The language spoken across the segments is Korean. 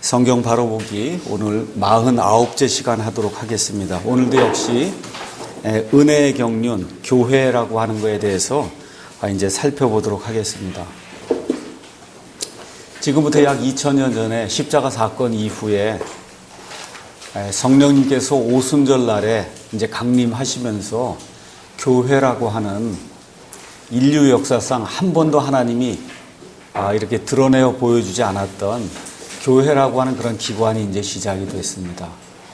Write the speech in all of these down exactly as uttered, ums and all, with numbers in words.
성경 바로 보기 오늘 사십구째 시간 하도록 하겠습니다. 오늘도 역시 은혜의 경륜, 교회라고 하는 것에 대해서 이제 살펴보도록 하겠습니다. 지금부터 약 이천 년 전에 십자가 사건 이후에 성령님께서 오순절 날에 이제 강림하시면서 교회라고 하는 인류 역사상 한 번도 하나님이 이렇게 드러내어 보여주지 않았던 교회라고 하는 그런 기관이 이제 시작이 됐습니다.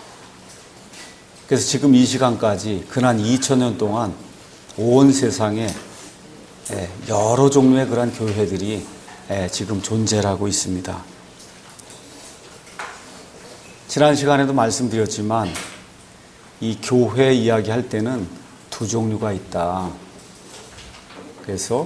그래서 지금 이 시간까지 지난 이천 년 동안 온 세상에 여러 종류의 그런 교회들이 지금 존재하고 있습니다. 지난 시간에도 말씀드렸지만 이 교회 이야기할 때는 두 종류가 있다. 그래서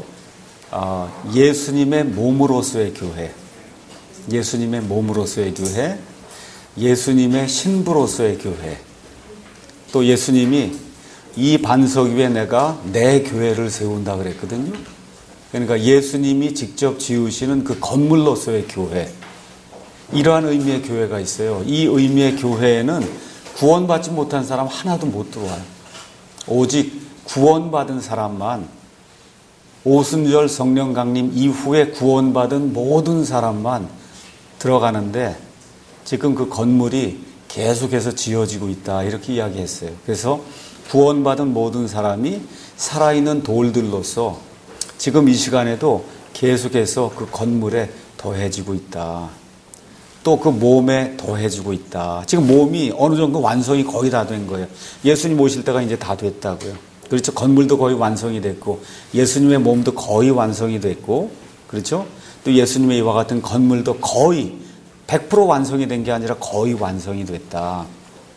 예수님의 몸으로서의 교회, 예수님의 몸으로서의 교회, 예수님의 신부로서의 교회, 또 예수님이 이 반석 위에 내가 내 교회를 세운다 그랬거든요. 그러니까 예수님이 직접 지으시는 그 건물로서의 교회, 이러한 의미의 교회가 있어요. 이 의미의 교회에는 구원받지 못한 사람 하나도 못 들어와요. 오직 구원받은 사람만, 오순절 성령 강림 이후에 구원받은 모든 사람만 들어가는데 지금 그 건물이 계속해서 지어지고 있다, 이렇게 이야기했어요. 그래서 구원받은 모든 사람이 살아있는 돌들로서 지금 이 시간에도 계속해서 그 건물에 더해지고 있다. 또 그 몸에 더해지고 있다. 지금 몸이 어느 정도 완성이 거의 다 된 거예요. 예수님 오실 때가 이제 다 됐다고요. 그렇죠. 건물도 거의 완성이 됐고 예수님의 몸도 거의 완성이 됐고, 그렇죠. 또 예수님의 이와 같은 건물도 거의 백 퍼센트 완성이 된 게 아니라 거의 완성이 됐다.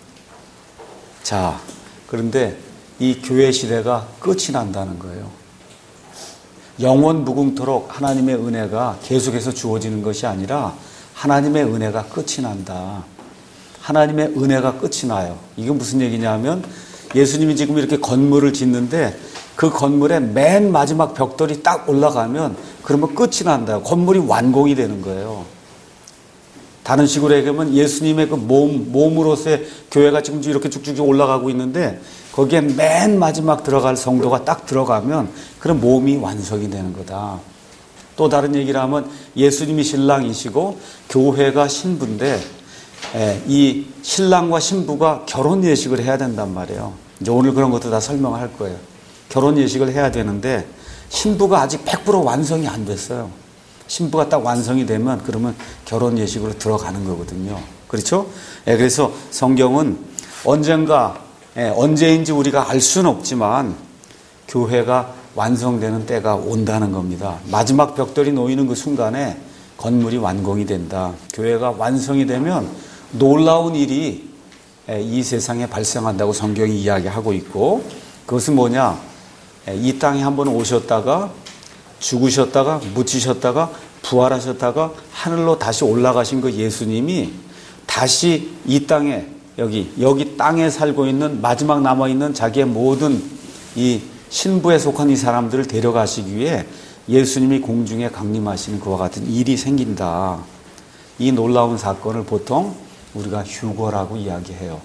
자, 그런데 이 교회 시대가 끝이 난다는 거예요. 영원 무궁토록 하나님의 은혜가 계속해서 주어지는 것이 아니라 하나님의 은혜가 끝이 난다. 하나님의 은혜가 끝이 나요. 이게 무슨 얘기냐면 예수님이 지금 이렇게 건물을 짓는데 그 건물의 맨 마지막 벽돌이 딱 올라가면 그러면 끝이 난다. 건물이 완공이 되는 거예요. 다른 식으로 얘기하면 예수님의 그 몸, 몸으로서의 교회가 지금 이렇게 쭉쭉 올라가고 있는데 거기에 맨 마지막 들어갈 성도가 딱 들어가면 그런 몸이 완성이 되는 거다. 또 다른 얘기를 하면 예수님이 신랑이시고 교회가 신부인데 이 신랑과 신부가 결혼 예식을 해야 된단 말이에요. 이제 오늘 그런 것도 다 설명할 거예요. 결혼 예식을 해야 되는데 신부가 아직 백 퍼센트 완성이 안 됐어요. 신부가 딱 완성이 되면 그러면 결혼 예식으로 들어가는 거거든요. 그렇죠? 예, 그래서 성경은 언젠가, 예, 언제인지 우리가 알 수는 없지만 교회가 완성되는 때가 온다는 겁니다. 마지막 벽돌이 놓이는 그 순간에 건물이 완공이 된다. 교회가 완성이 되면 놀라운 일이 이 세상에 발생한다고 성경이 이야기하고 있고, 그것은 뭐냐? 이 땅에 한번 오셨다가 죽으셨다가 묻히셨다가 부활하셨다가 하늘로 다시 올라가신 그 예수님이 다시 이 땅에 여기 여기 땅에 살고 있는 마지막 남아있는 자기의 모든 이 신부에 속한 이 사람들을 데려가시기 위해 예수님이 공중에 강림하시는 그와 같은 일이 생긴다. 이 놀라운 사건을 보통 우리가 휴거라고 이야기해요.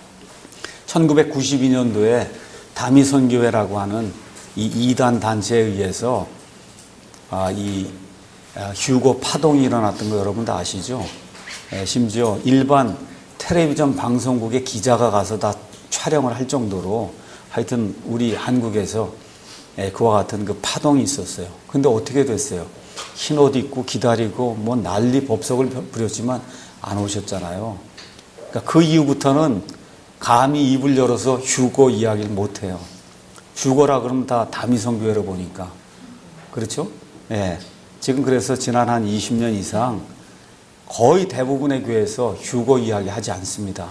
천구백구십이 년도에 다미선교회라고 하는 이 이단 단체에 의해서 아, 이 휴거 파동이 일어났던 거 여러분 다 아시죠? 예, 심지어 일반 텔레비전 방송국의 기자가 가서 다 촬영을 할 정도로 하여튼 우리 한국에서 예, 그와 같은 그 파동이 있었어요. 근데 어떻게 됐어요? 흰 옷 입고 기다리고 뭐 난리 법석을 부렸지만 안 오셨잖아요. 그러니까 그 이후부터는 감히 입을 열어서 휴거 이야기를 못 해요. 휴거라 그러면 다 다미성교회로 보니까. 그렇죠? 예. 지금 그래서 지난 한 이십 년 이상 거의 대부분의 교회에서 휴거 이야기 하지 않습니다.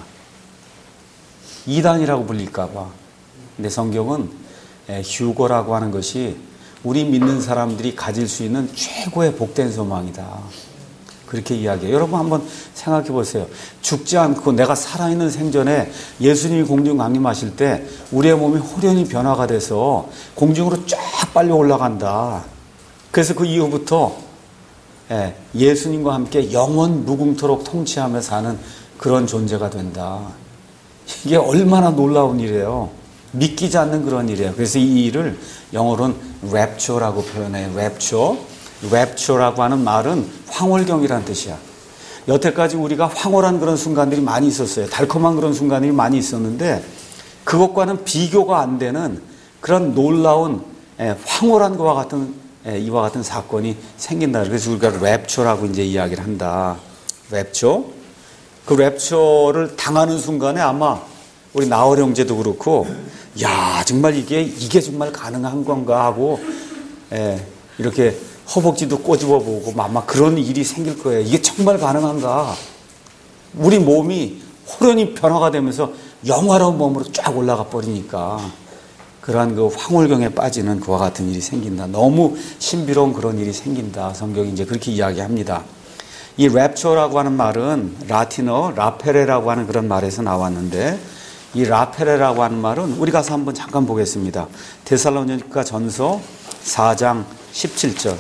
이단이라고 불릴까봐. 근데 성경은 휴거라고 하는 것이 우리 믿는 사람들이 가질 수 있는 최고의 복된 소망이다. 그렇게 이야기해요. 여러분 한번 생각해 보세요. 죽지 않고 내가 살아있는 생전에 예수님이 공중 강림하실 때 우리의 몸이 호련히 변화가 돼서 공중으로 쫙 빨리 올라간다. 그래서 그 이후부터 예, 예수님과 함께 영원 무궁토록 통치하며 사는 그런 존재가 된다. 이게 얼마나 놀라운 일이에요. 믿기지 않는 그런 일이에요. 그래서 이 일을 영어로는 랩처라고 표현해요. 랩처. 랩처라고 하는 말은 황홀경이라는 뜻이야. 여태까지 우리가 황홀한 그런 순간들이 많이 있었어요. 달콤한 그런 순간들이 많이 있었는데 그것과는 비교가 안 되는 그런 놀라운 황홀한 것과 같은 이와 같은 사건이 생긴다. 그래서 우리가 랩처라고 이제 이야기를 한다. 랩처. 그 랩처를 당하는 순간에 아마 우리 나얼 형제도 그렇고, 야, 정말 이게, 이게 정말 가능한 건가 하고, 예, 이렇게 허벅지도 꼬집어 보고, 아마 그런 일이 생길 거예요. 이게 정말 가능한가? 우리 몸이 호련히 변화가 되면서 영화로운 몸으로 쫙 올라가 버리니까, 그러한 그 황홀경에 빠지는 그와 같은 일이 생긴다. 너무 신비로운 그런 일이 생긴다. 성경이 이제 그렇게 이야기합니다. 이 랩처라고 하는 말은 라틴어 라페레라고 하는 그런 말에서 나왔는데, 이 라페레라고 하는 말은 우리 가서 한번 잠깐 보겠습니다. 데살로니가 전서 사 장 십칠 절.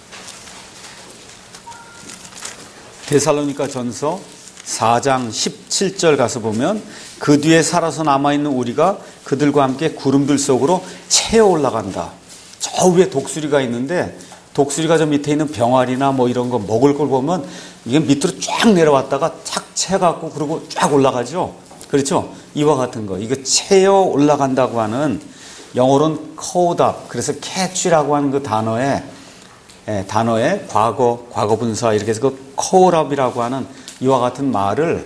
데살로니가 전서 사 장 십칠 절 가서 보면 그 뒤에 살아서 남아있는 우리가 그들과 함께 구름들 속으로 채어 올라간다. 저 위에 독수리가 있는데 독수리가 저 밑에 있는 병아리나 뭐 이런 거 먹을 걸 보면 이게 밑으로 쫙 내려왔다가 착 채갖고 그러고 쫙 올라가죠. 그렇죠? 이와 같은 거. 이거 채어 올라간다고 하는 영어로는 caught, 그래서 catch라고 하는 그 단어에 예, 단어의 과거, 과거 분사 이렇게 해서 그 caught up이라고 하는 이와 같은 말을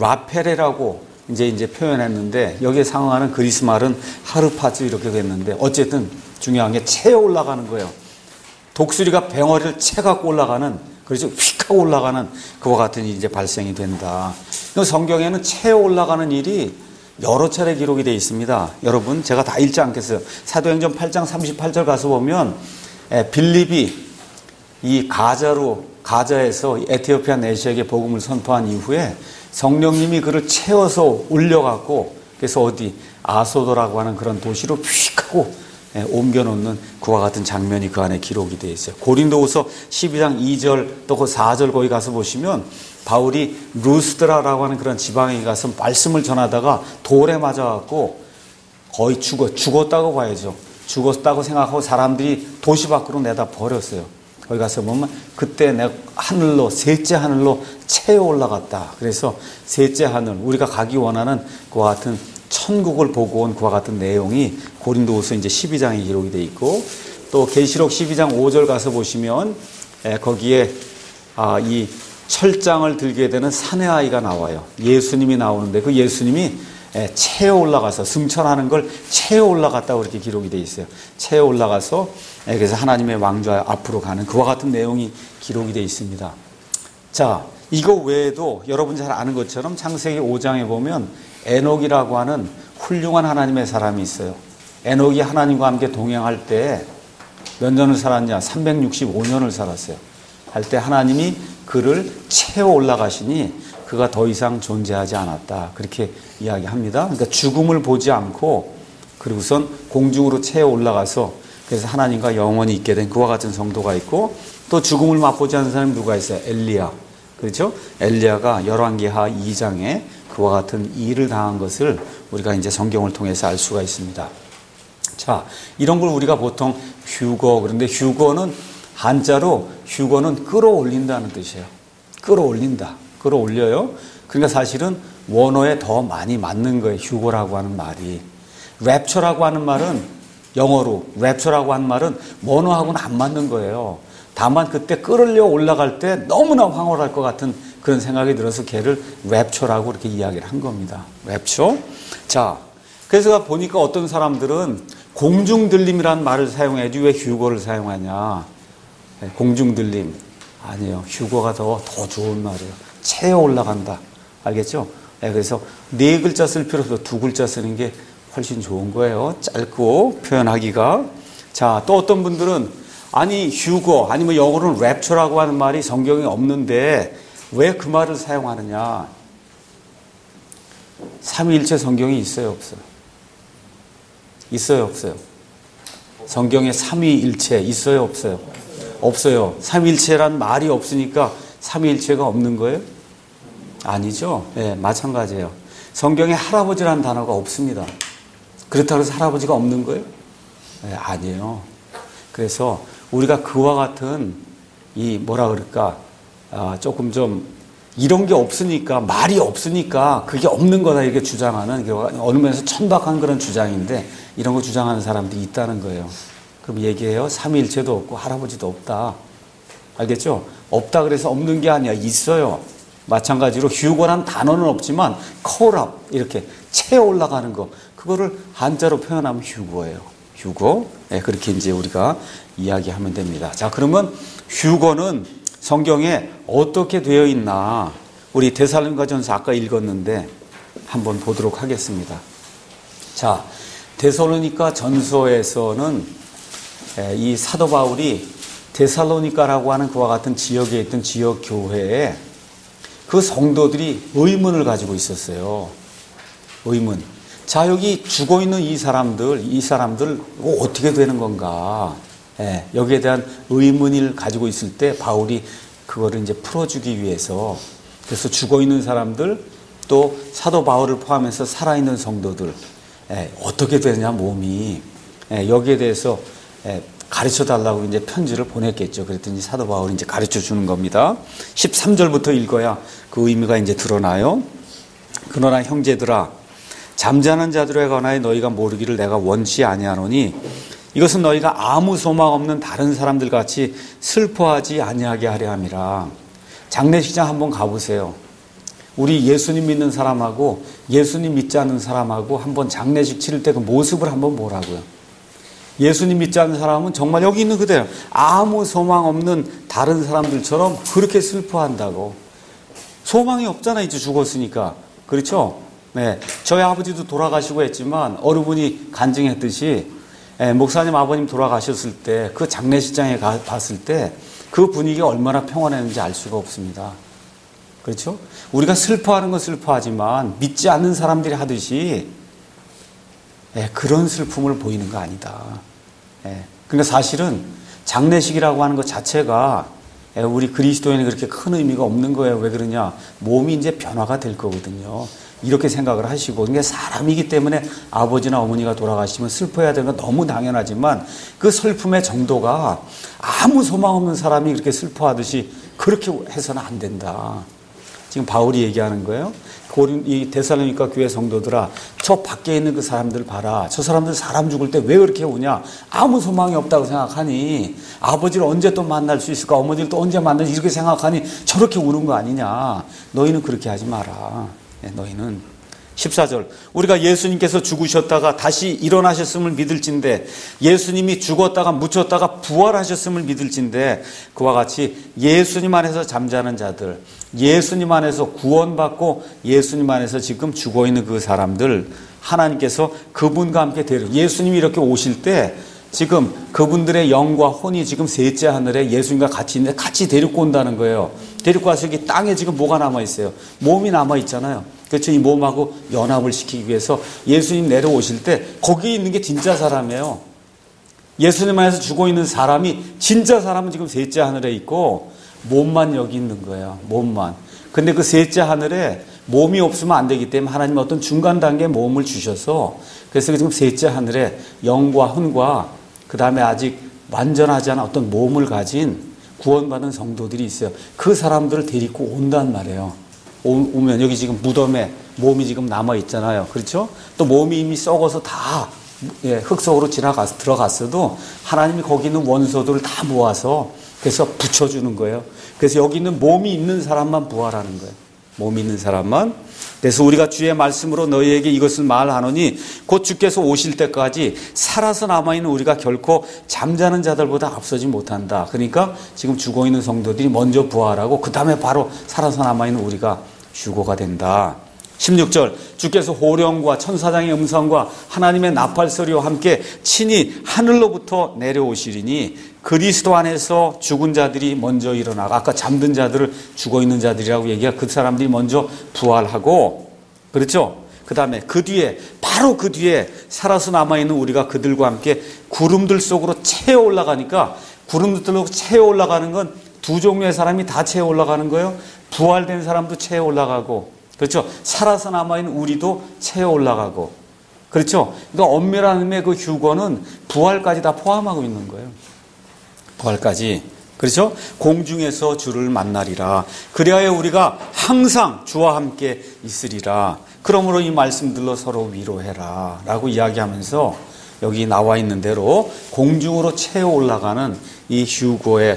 라페레라고 이제 이제 표현했는데 여기에 상응하는 그리스 말은 하르파즈 이렇게 됐는데 어쨌든 중요한 게 채어 올라가는 거예요. 독수리가 병아리를 채 갖고 올라가는, 그래서 휙 하고 올라가는 그와 같은 일이 이제 발생이 된다. 성경에는 채어 올라가는 일이 여러 차례 기록이 되어 있습니다. 여러분, 제가 다 읽지 않겠어요. 사도행전 팔 장 삼십팔 절 가서 보면 빌립이 이 가자로, 가자에서 에티오피아 내시에게 복음을 선포한 이후에 성령님이 그를 채워서 올려갖고 그래서 어디 아소도라고 하는 그런 도시로 휙 하고 옮겨놓는 그와 같은 장면이 그 안에 기록이 되어 있어요. 고린도후서 십이 장 이 절 또 그 사 절 거기 가서 보시면 바울이 루스드라라고 하는 그런 지방에 가서 말씀을 전하다가 돌에 맞아갖고 거의 죽어, 죽었다고 봐야죠. 죽었다고 생각하고 사람들이 도시 밖으로 내다 버렸어요. 거기 가서 보면 그때 내가 하늘로, 셋째 하늘로 채어 올라갔다. 그래서 셋째 하늘, 우리가 가기 원하는 그와 같은 천국을 보고 온 그와 같은 내용이 고린도후서 이제 십이 장에 기록이 되어 있고, 또 계시록 십이 장 오 절 가서 보시면 거기에 아, 이 철장을 들게 되는 사내 아이가 나와요. 예수님이 나오는데 그 예수님이 채어 올라가서 승천하는 걸 채어 올라갔다고 그렇게 기록이 되어 있어요. 채어 올라가서 그래서 하나님의 왕좌 앞으로 가는 그와 같은 내용이 기록이 되어 있습니다. 자, 이거 외에도 여러분 잘 아는 것처럼 창세기 오 장에 보면 에녹이라고 하는 훌륭한 하나님의 사람이 있어요. 에녹이 하나님과 함께 동행할 때 몇 년을 살았냐? 삼백육십오 년을 살았어요. 할 때 하나님이 그를 채워 올라가시니 그가 더 이상 존재하지 않았다. 그렇게 이야기합니다. 그러니까 죽음을 보지 않고 그리고선 공중으로 채워 올라가서 그래서 하나님과 영원히 있게 된 그와 같은 성도가 있고, 또 죽음을 맛보지 않는 사람이 누가 있어요? 엘리야. 그렇죠? 엘리야가 열왕기하 이 장에 그와 같은 일을 당한 것을 우리가 이제 성경을 통해서 알 수가 있습니다. 자, 이런 걸 우리가 보통 휴거, 그런데 휴거는 한자로 휴거는 끌어올린다는 뜻이에요. 끌어올린다. 끌어올려요. 그러니까 사실은 원어에 더 많이 맞는 거예요. 휴거라고 하는 말이. 랩처라고 하는 말은 영어로 랩처라고 하는 말은 원어하고는 안 맞는 거예요. 다만 그때 끌어올려 올라갈 때 너무나 황홀할 것 같은 그런 생각이 들어서 걔를 랩처라고 이렇게 이야기를 한 겁니다. 랩처. 자, 그래서 보니까 어떤 사람들은 공중들림이라는 말을 사용해야지 왜 휴거를 사용하냐. 공중들림. 아니에요. 휴거가 더, 더 좋은 말이에요. 채어 올라간다. 알겠죠? 그래서 네 글자 쓸 필요 없어. 두 글자 쓰는 게 훨씬 좋은 거예요. 짧고 표현하기가. 자, 또 어떤 분들은 아니 휴거 아니면 영어로는 랩처라고 하는 말이 성경에 없는데 왜 그 말을 사용하느냐. 삼위일체 성경이 있어요, 없어요? 있어요, 없어요? 성경에 삼위일체 있어요, 없어요? 없어요. 삼위일체란 말이 없으니까 삼위일체가 없는 거예요? 아니죠. 예, 마찬가지예요. 성경에 할아버지라는 단어가 없습니다. 그렇다고 해서 할아버지가 없는 거예요? 예, 아니에요. 그래서 우리가 그와 같은 이 뭐라 그럴까 아, 조금 좀 이런 게 없으니까 말이 없으니까 그게 없는 거다 이렇게 주장하는 어느 면에서 천박한 그런 주장인데 이런 거 주장하는 사람들이 있다는 거예요. 그럼 얘기해요. 삼위일체도 없고 할아버지도 없다. 알겠죠? 없다 그래서 없는 게 아니야. 있어요. 마찬가지로 휴거란 단어는 없지만 콜업 이렇게 채어 올라가는 거 그거를 한자로 표현하면 휴거예요. 휴거. 네, 그렇게 이제 우리가 이야기하면 됩니다. 자, 그러면 휴거는 성경에 어떻게 되어 있나 우리 데살로니가전서 아까 읽었는데 한번 보도록 하겠습니다. 자, 데살로니가 전서에서는 이 사도 바울이 데살로니가라고 하는 그와 같은 지역에 있던 지역 교회에 그 성도들이 의문을 가지고 있었어요. 의문. 자, 여기 죽어 있는 이 사람들, 이 사람들 어떻게 되는 건가? 예, 여기에 대한 의문을 가지고 있을 때 바울이 그거를 이제 풀어주기 위해서 그래서 죽어 있는 사람들 또 사도 바울을 포함해서 살아있는 성도들 예, 어떻게 되느냐 몸이 예, 여기에 대해서 예, 가르쳐 달라고 이제 편지를 보냈겠죠. 그랬더니 사도 바울이 이제 가르쳐 주는 겁니다. 십삼 절부터 읽어야 그 의미가 이제 드러나요. 그러나 형제들아 잠자는 자들에 관하여 너희가 모르기를 내가 원치 아니하노니 이것은 너희가 아무 소망 없는 다른 사람들 같이 슬퍼하지 아니하게 하려 함이라. 장례식장 한번 가보세요. 우리 예수님 믿는 사람하고 예수님 믿지 않는 사람하고 한번 장례식 치를 때 그 모습을 한번 보라고요. 예수님 믿지 않는 사람은 정말 여기 있는 그대로 아무 소망 없는 다른 사람들처럼 그렇게 슬퍼한다고. 소망이 없잖아, 이제 죽었으니까. 그렇죠? 네. 저희 아버지도 돌아가시고 했지만 어르분이 간증했듯이 예, 목사님 아버님 돌아가셨을 때 그 장례식장에 가, 봤을 때 그 분위기가 얼마나 평안했는지 알 수가 없습니다. 그렇죠? 우리가 슬퍼하는 건 슬퍼하지만 믿지 않는 사람들이 하듯이 예, 그런 슬픔을 보이는 거 아니다. 예, 그러니까 사실은 장례식이라고 하는 것 자체가 예, 우리 그리스도인이 그렇게 큰 의미가 없는 거예요. 왜 그러냐? 몸이 이제 변화가 될 거거든요. 이렇게 생각을 하시고, 그러니까 사람이기 때문에 아버지나 어머니가 돌아가시면 슬퍼해야 되는 건 너무 당연하지만 그 슬픔의 정도가 아무 소망 없는 사람이 그렇게 슬퍼하듯이 그렇게 해서는 안 된다. 지금 바울이 얘기하는 거예요. 이 데살로니가 교회 성도들아, 저 밖에 있는 그 사람들 봐라. 저 사람들 사람 죽을 때 왜 그렇게 우냐? 아무 소망이 없다고 생각하니 아버지를 언제 또 만날 수 있을까? 어머니를 또 언제 만날지 이렇게 생각하니 저렇게 우는 거 아니냐? 너희는 그렇게 하지 마라. 너희는 십사 절 우리가 예수님께서 죽으셨다가 다시 일어나셨음을 믿을진데 예수님이 죽었다가 묻혔다가 부활하셨음을 믿을진데 그와 같이 예수님 안에서 잠자는 자들 예수님 안에서 구원받고 예수님 안에서 지금 죽어있는 그 사람들 하나님께서 그분과 함께 데려 예수님이 이렇게 오실 때 지금 그분들의 영과 혼이 지금 셋째 하늘에 예수님과 같이 있는데 같이 데리고 온다는 거예요. 데리고 와서 여기 땅에 지금 뭐가 남아있어요? 몸이 남아있잖아요. 그렇죠? 이 몸하고 연합을 시키기 위해서 예수님 내려오실 때 거기에 있는 게 진짜 사람이에요. 예수님 안에서 죽어있는 사람이 진짜 사람은 지금 셋째 하늘에 있고 몸만 여기 있는 거예요. 몸만. 근데 그 셋째 하늘에 몸이 없으면 안 되기 때문에 하나님은 어떤 중간 단계의 몸을 주셔서 그래서 지금 셋째 하늘에 영과 혼과 그 다음에 아직 완전하지 않은 어떤 몸을 가진 구원받은 성도들이 있어요. 그 사람들을 데리고 온단 말이에요. 오, 오면 여기 지금 무덤에 몸이 지금 남아있잖아요. 그렇죠? 또 몸이 이미 썩어서 다 예, 흙 속으로 지나가 들어갔어도 하나님이 거기 있는 원소들을 다 모아서 그래서 붙여주는 거예요. 그래서 여기 있는 몸이 있는 사람만 부활하는 거예요. 몸이 있는 사람만. 그래서 우리가 주의 말씀으로 너희에게 이것을 말하노니 곧 주께서 오실 때까지 살아서 남아있는 우리가 결코 잠자는 자들보다 앞서지 못한다. 그러니까 지금 죽어있는 성도들이 먼저 부활하고 그 다음에 바로 살아서 남아있는 우리가 휴거가 된다. 십육 절 주께서 호령과 천사장의 음성과 하나님의 나팔소리와 함께 친히 하늘로부터 내려오시리니 그리스도 안에서 죽은 자들이 먼저 일어나고 아까 잠든 자들을 죽어있는 자들이라고 얘기하 그 사람들이 먼저 부활하고 그렇죠? 그 다음에 그 뒤에 바로 그 뒤에 살아서 남아있는 우리가 그들과 함께 구름들 속으로 채어 올라가니까 구름들로 채워 올라가는 건 두 종류의 사람이 다 채워 올라가는 거예요. 부활된 사람도 채워 올라가고, 그렇죠? 살아서 남아있는 우리도 채워 올라가고, 그렇죠? 그러니까 엄밀한 의미의 그 휴거는 부활까지 다 포함하고 있는 거예요. 부활까지. 그렇죠? 공중에서 주를 만나리라. 그리하여 우리가 항상 주와 함께 있으리라. 그러므로 이 말씀들로 서로 위로해라. 라고 이야기하면서 여기 나와 있는 대로 공중으로 채워 올라가는 이 휴거의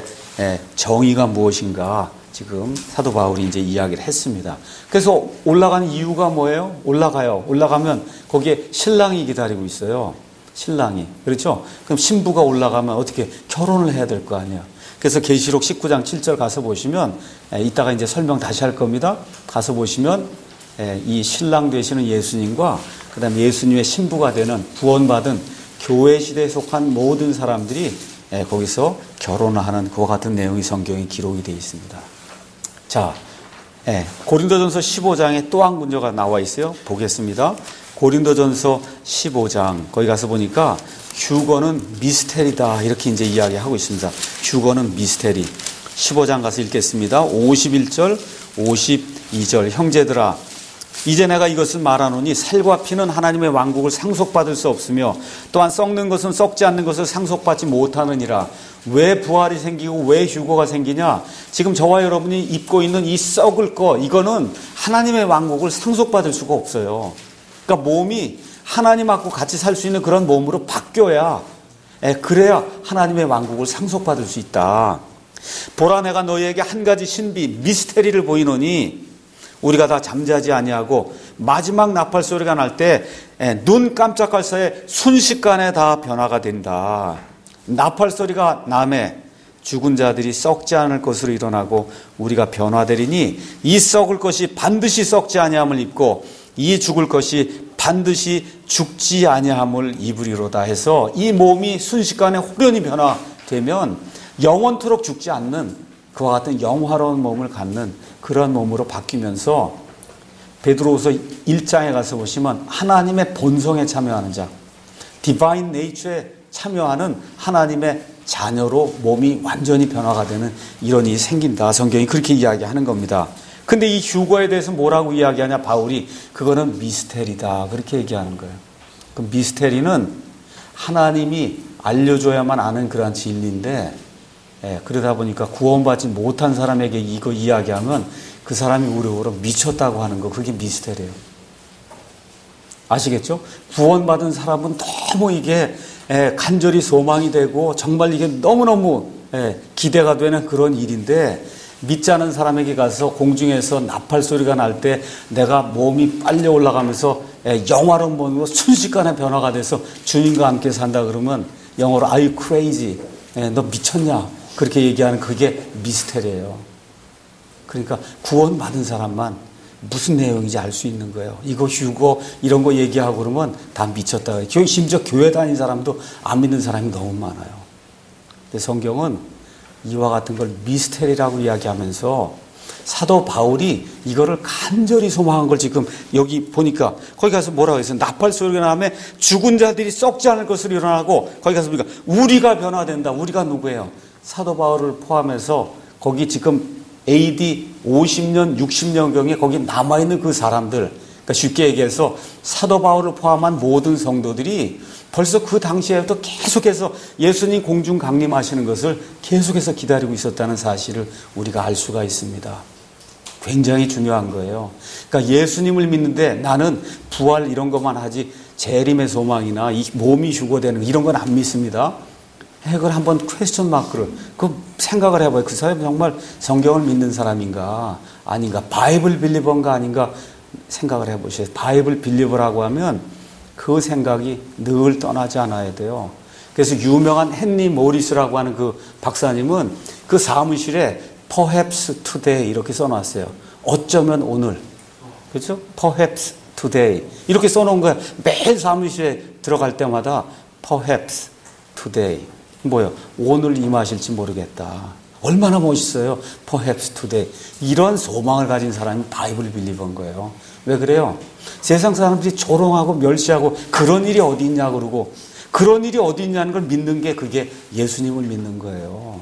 정의가 무엇인가 지금 사도 바울이 이제 이야기를 했습니다. 그래서 올라가는 이유가 뭐예요? 올라가요. 올라가면 거기에 신랑이 기다리고 있어요. 신랑이. 그렇죠? 그럼 신부가 올라가면 어떻게 결혼을 해야 될 거 아니에요. 그래서 계시록 십구 장 칠 절 가서 보시면 이따가 이제 설명 다시 할 겁니다. 가서 보시면 이 신랑 되시는 예수님과 그다음에 예수님의 신부가 되는 구원받은 교회 시대에 속한 모든 사람들이 거기서 결혼을 하는 그와 같은 내용이 성경에 기록이 되어 있습니다. 자, 고린도전서 십오 장에 또 한 문제가 나와 있어요. 보겠습니다. 고린도전서 십오 장 거기 가서 보니까 휴거는 미스테리다 이렇게 이제 이야기하고 있습니다. 휴거는 미스테리. 십오 장 가서 읽겠습니다. 오십일 절, 오십이 절. 형제들아, 이제 내가 이것을 말하노니 살과 피는 하나님의 왕국을 상속받을 수 없으며 또한 썩는 것은 썩지 않는 것을 상속받지 못하느니라. 왜 부활이 생기고 왜 휴거가 생기냐? 지금 저와 여러분이 입고 있는 이 썩을 거, 이거는 하나님의 왕국을 상속받을 수가 없어요. 그러니까 몸이 하나님하고 같이 살 수 있는 그런 몸으로 바뀌어야, 그래야 하나님의 왕국을 상속받을 수 있다. 보라, 내가 너희에게 한 가지 신비, 미스테리를 보이노니 우리가 다 잠자지 아니하고 마지막 나팔 소리가 날 때 눈 깜짝할 사이에 순식간에 다 변화가 된다. 나팔 소리가 남에 죽은 자들이 썩지 않을 것으로 일어나고 우리가 변화되리니 이 썩을 것이 반드시 썩지 아니함을 입고 이 죽을 것이 반드시 죽지 아니함을 입으리로다 해서 이 몸이 순식간에 호련히 변화되면 영원토록 죽지 않는 그와 같은 영화로운 몸을 갖는 그런 몸으로 바뀌면서 베드로후서 일 장에 가서 보시면 하나님의 본성에 참여하는 자, 디바인 네이처에 참여하는 하나님의 자녀로 몸이 완전히 변화가 되는 이런 일이 생긴다. 성경이 그렇게 이야기하는 겁니다. 근데 이 휴거에 대해서 뭐라고 이야기하냐? 바울이 그거는 미스테리다. 그렇게 얘기하는 거예요. 그 미스테리는 하나님이 알려줘야만 아는 그런 진리인데, 예, 그러다 보니까 구원받지 못한 사람에게 이거 이야기하면 그 사람이 우리로 미쳤다고 하는 거, 그게 미스테리예요. 아시겠죠? 구원받은 사람은 너무 이게 예, 간절히 소망이 되고 정말 이게 너무너무 예, 기대가 되는 그런 일인데, 믿지 않은 사람에게 가서 공중에서 나팔 소리가 날 때 내가 몸이 빨리 올라가면서 예, 영화로운 몸으로 순식간에 변화가 돼서 주님과 함께 산다 그러면 영어로 Are you crazy? 예, 너 미쳤냐? 그렇게 얘기하는 그게 미스테리예요. 그러니까 구원받은 사람만 무슨 내용인지 알 수 있는 거예요. 이거 휴거 이런 거 얘기하고 그러면 다 미쳤다. 심지어 교회 다니는 사람도 안 믿는 사람이 너무 많아요. 근데 성경은 이와 같은 걸 미스테리라고 이야기하면서 사도 바울이 이거를 간절히 소망한 걸 지금 여기 보니까 거기 가서 뭐라고 했어요? 나팔 소리가 나면 죽은 자들이 썩지 않을 것으로 일어나고, 거기 가서 보니까 우리가 변화된다. 우리가 누구예요? 사도 바울을 포함해서 거기 지금 에이디 오십 년, 육십 년경에 거기 남아있는 그 사람들, 그러니까 쉽게 얘기해서 사도 바울을 포함한 모든 성도들이 벌써 그 당시에부터 계속해서 예수님 공중 강림하시는 것을 계속해서 기다리고 있었다는 사실을 우리가 알 수가 있습니다. 굉장히 중요한 거예요. 그러니까 예수님을 믿는데 나는 부활 이런 것만 하지 재림의 소망이나 이 몸이 휴거되는 이런 건 안 믿습니다. 그걸 한번 퀘스천 마크를 그 생각을 해봐요. 그 사람이 정말 성경을 믿는 사람인가 아닌가, 바이블 빌리버인가 아닌가 생각을 해보세요. 바이블 빌리버라고 하면 그 생각이 늘 떠나지 않아야 돼요. 그래서 유명한 헨리 모리스라고 하는 그 박사님은 그 사무실에 perhaps today 이렇게 써놨어요. 어쩌면 오늘. 그렇죠? perhaps today 이렇게 써놓은 거예요. 매일 사무실에 들어갈 때마다 perhaps today. 뭐요? 오늘 임하실지 모르겠다. 얼마나 멋있어요. perhaps today. 이런 소망을 가진 사람이 바이블 빌리버인 거예요. 왜 그래요? 세상 사람들이 조롱하고 멸시하고 그런 일이 어디 있냐 그러고 그런 일이 어디 있냐는 걸 믿는 게 그게 예수님을 믿는 거예요.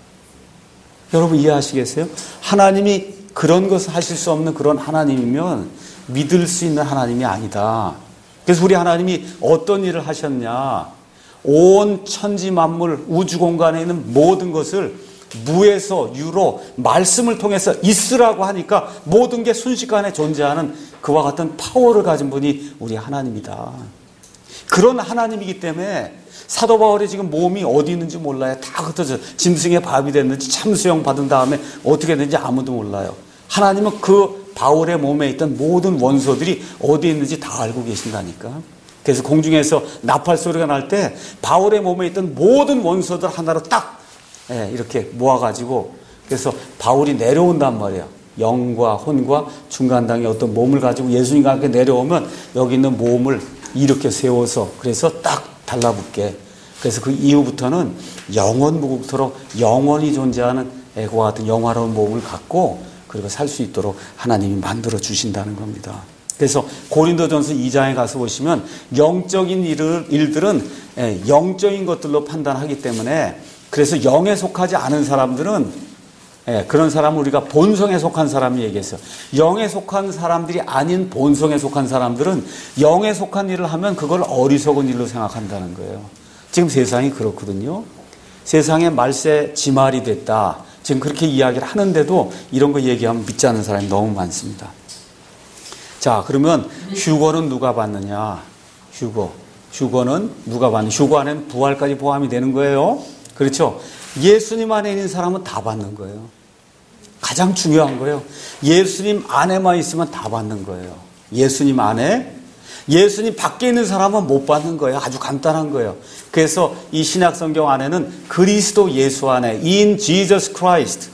여러분 이해하시겠어요? 하나님이 그런 것을 하실 수 없는 그런 하나님이면 믿을 수 있는 하나님이 아니다. 그래서 우리 하나님이 어떤 일을 하셨냐? 온 천지 만물 우주 공간에 있는 모든 것을 무에서 유로 말씀을 통해서 있으라고 하니까 모든 게 순식간에 존재하는 그와 같은 파워를 가진 분이 우리 하나님이다. 그런 하나님이기 때문에 사도 바울이 지금 몸이 어디 있는지 몰라요. 다 흩어져 짐승의 밥이 됐는지 참수형 받은 다음에 어떻게 됐는지 아무도 몰라요. 하나님은 그 바울의 몸에 있던 모든 원소들이 어디 있는지 다 알고 계신다니까. 그래서 공중에서 나팔 소리가 날 때 바울의 몸에 있던 모든 원소들 하나로 딱 예, 이렇게 모아가지고 그래서 바울이 내려온단 말이에요. 영과 혼과 중간당의 어떤 몸을 가지고 예수님과 함께 내려오면 여기 있는 몸을 이렇게 세워서 그래서 딱 달라붙게. 그래서 그 이후부터는 영원 무궁토록 영원히 존재하는 그와 같은 영화로운 몸을 갖고 그리고 살 수 있도록 하나님이 만들어 주신다는 겁니다. 그래서 고린도전서 이 장에 가서 보시면 영적인 일을, 일들은 영적인 것들로 판단하기 때문에 그래서 영에 속하지 않은 사람들은 예, 그런 사람을 우리가 본성에 속한 사람이 얘기했어요. 영에 속한 사람들이 아닌 본성에 속한 사람들은 영에 속한 일을 하면 그걸 어리석은 일로 생각한다는 거예요. 지금 세상이 그렇거든요. 세상에 말세 지말이 됐다. 지금 그렇게 이야기를 하는데도 이런 거 얘기하면 믿지 않는 사람이 너무 많습니다. 자, 그러면 휴거는 누가 받느냐? 휴거. 휴거는 누가 받느냐? 휴거 안에는 부활까지 포함이 되는 거예요. 그렇죠? 예수님 안에 있는 사람은 다 받는 거예요. 가장 중요한 거예요. 예수님 안에만 있으면 다 받는 거예요. 예수님 안에. 예수님 밖에 있는 사람은 못 받는 거예요. 아주 간단한 거예요. 그래서 이 신약 성경 안에는 그리스도 예수 안에 in Jesus Christ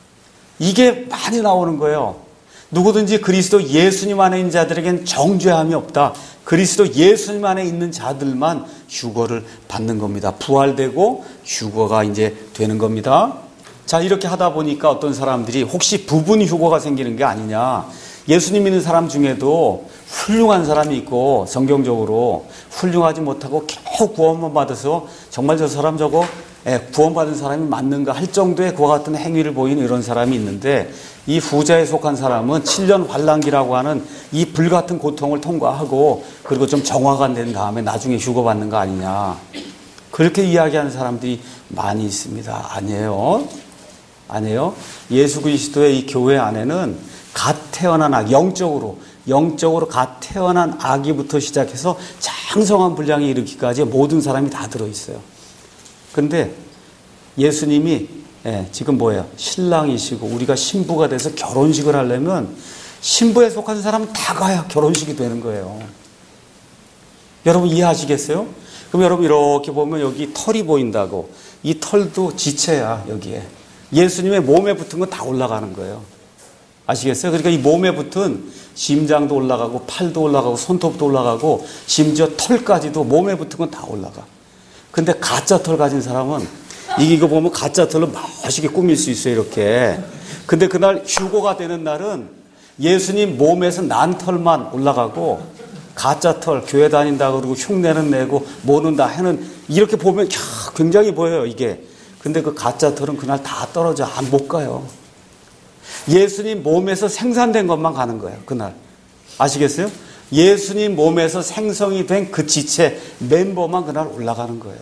이게 많이 나오는 거예요. 누구든지 그리스도 예수님 안에 있는 자들에겐 정죄함이 없다. 그리스도 예수님 안에 있는 자들만 휴거를 받는 겁니다. 부활되고 휴거가 이제 되는 겁니다. 자, 이렇게 하다 보니까 어떤 사람들이 혹시 부분 휴거가 생기는 게 아니냐. 예수님 믿는 사람 중에도 훌륭한 사람이 있고 성경적으로 훌륭하지 못하고 겨우 구원만 받아서 정말 저 사람 저거 구원받은 사람이 맞는가 할 정도의 그와 같은 행위를 보이는 이런 사람이 있는데 이 후자에 속한 사람은 칠 년 환란기라고 하는 이 불같은 고통을 통과하고 그리고 좀 정화가 된 다음에 나중에 휴거받는 거 아니냐. 그렇게 이야기하는 사람들이 많이 있습니다. 아니에요. 아니에요. 예수 그리스도의 이 교회 안에는 갓 태어난 아, 영적으로 영적으로 갓 태어난 아기부터 시작해서 장성한 분량에 이르기까지 모든 사람이 다 들어있어요. 그런데 예수님이 예, 지금 뭐예요? 신랑이시고 우리가 신부가 돼서 결혼식을 하려면 신부에 속한 사람은 다 가야 결혼식이 되는 거예요. 여러분 이해하시겠어요? 그럼 여러분 이렇게 보면 여기 털이 보인다고. 이 털도 지체야 여기에. 예수님의 몸에 붙은 건 다 올라가는 거예요. 아시겠어요? 그러니까 이 몸에 붙은 심장도 올라가고 팔도 올라가고 손톱도 올라가고 심지어 털까지도 몸에 붙은 건 다 올라가. 근데 가짜 털 가진 사람은 이거 보면 가짜 털로 멋있게 꾸밀 수 있어요 이렇게. 근데 그날 휴거가 되는 날은 예수님 몸에서 난 털만 올라가고 가짜 털 교회 다닌다 그러고 흉내는 내고 뭐는 다 해는 이렇게 보면 야, 굉장히 보여요 이게. 근데 그 가짜 털은 그날 다 떨어져 안 못 가요. 예수님 몸에서 생산된 것만 가는 거예요 그날. 아시겠어요? 예수님 몸에서 생성이 된 그 지체 멤버만 그날 올라가는 거예요.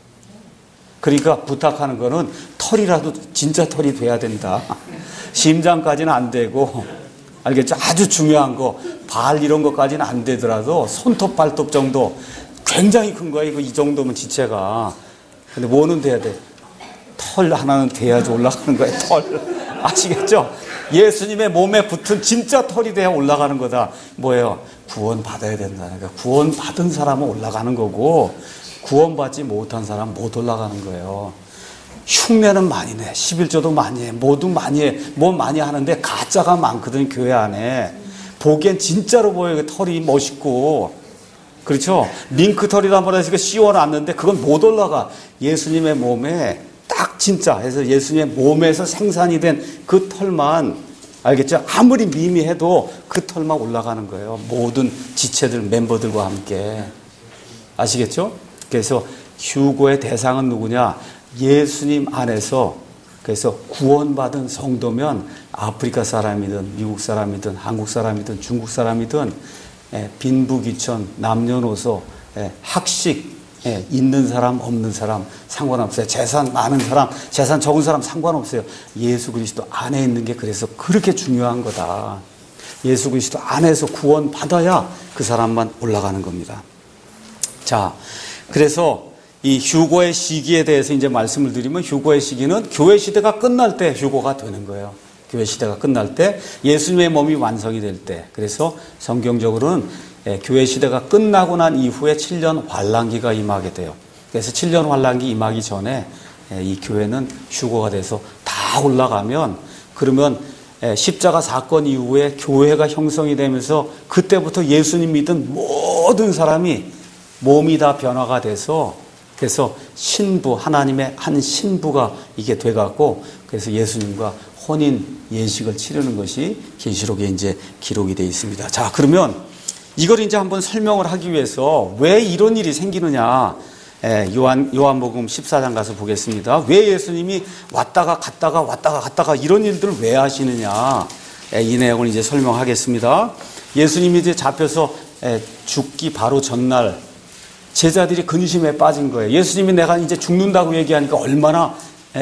그러니까 부탁하는 거는 털이라도 진짜 털이 돼야 된다. 심장까지는 안 되고 알겠죠? 아주 중요한 거 발 이런 것까지는 안 되더라도 손톱 발톱 정도 굉장히 큰 거예요. 이 정도면 지체가. 근데 뭐는 돼야 돼? 털 하나는 돼야지 올라가는 거예요. 털. 아시겠죠? 예수님의 몸에 붙은 진짜 털이 돼야 올라가는 거다. 뭐예요? 구원 받아야 된다. 그러니까 구원 받은 사람은 올라가는 거고 구원 받지 못한 사람은 못 올라가는 거예요. 흉내는 많이 내. 십일조도 많이 해. 뭐도 많이 해. 뭐 많이 하는데 가짜가 많거든 교회 안에. 보기엔 진짜로 보여요. 털이 멋있고. 그렇죠? 밍크 털이란 말해서 씌워놨는데 그건 못 올라가. 예수님의 몸에 딱 진짜 해서 예수님의 몸에서 생산이 된 그 털만 알겠죠? 아무리 미미해도 그 털만 올라가는 거예요. 모든 지체들 멤버들과 함께. 아시겠죠? 그래서 휴거의 대상은 누구냐? 예수님 안에서 그래서 구원받은 성도면 아프리카 사람이든 미국 사람이든 한국 사람이든 중국 사람이든 빈부귀천, 남녀노소, 학식 있는 사람 없는 사람 상관없어요. 재산 많은 사람, 재산 적은 사람 상관없어요. 예수 그리스도 안에 있는 게 그래서 그렇게 중요한 거다. 예수 그리스도 안에서 구원받아야 그 사람만 올라가는 겁니다. 자, 그래서 이 휴거의 시기에 대해서 이제 말씀을 드리면 휴거의 시기는 교회 시대가 끝날 때 휴거가 되는 거예요. 교회 시대가 끝날 때 예수님의 몸이 완성이 될 때. 그래서 성경적으로는 교회 시대가 끝나고 난 이후에 칠 년 환란기가 임하게 돼요. 그래서 칠 년 환란기 임하기 전에 이 교회는 휴거가 돼서 다 올라가면 그러면 십자가 사건 이후에 교회가 형성이 되면서 그때부터 예수님 믿은 모든 사람이 몸이 다 변화가 돼서 그래서 신부, 하나님의 한 신부가 이게 돼갖고 그래서 예수님과 혼인 예식을 치르는 것이 계시록에 이제 기록이 되어 있습니다. 자, 그러면 이걸 이제 한번 설명을 하기 위해서 왜 이런 일이 생기느냐? 예, 요한, 요한복음 십사 장 가서 보겠습니다. 왜 예수님이 왔다가 갔다가 왔다가 갔다가 이런 일들을 왜 하시느냐? 예, 이 내용을 이제 설명하겠습니다. 예수님이 이제 잡혀서 예, 죽기 바로 전날 제자들이 근심에 빠진 거예요. 예수님이 내가 이제 죽는다고 얘기하니까 얼마나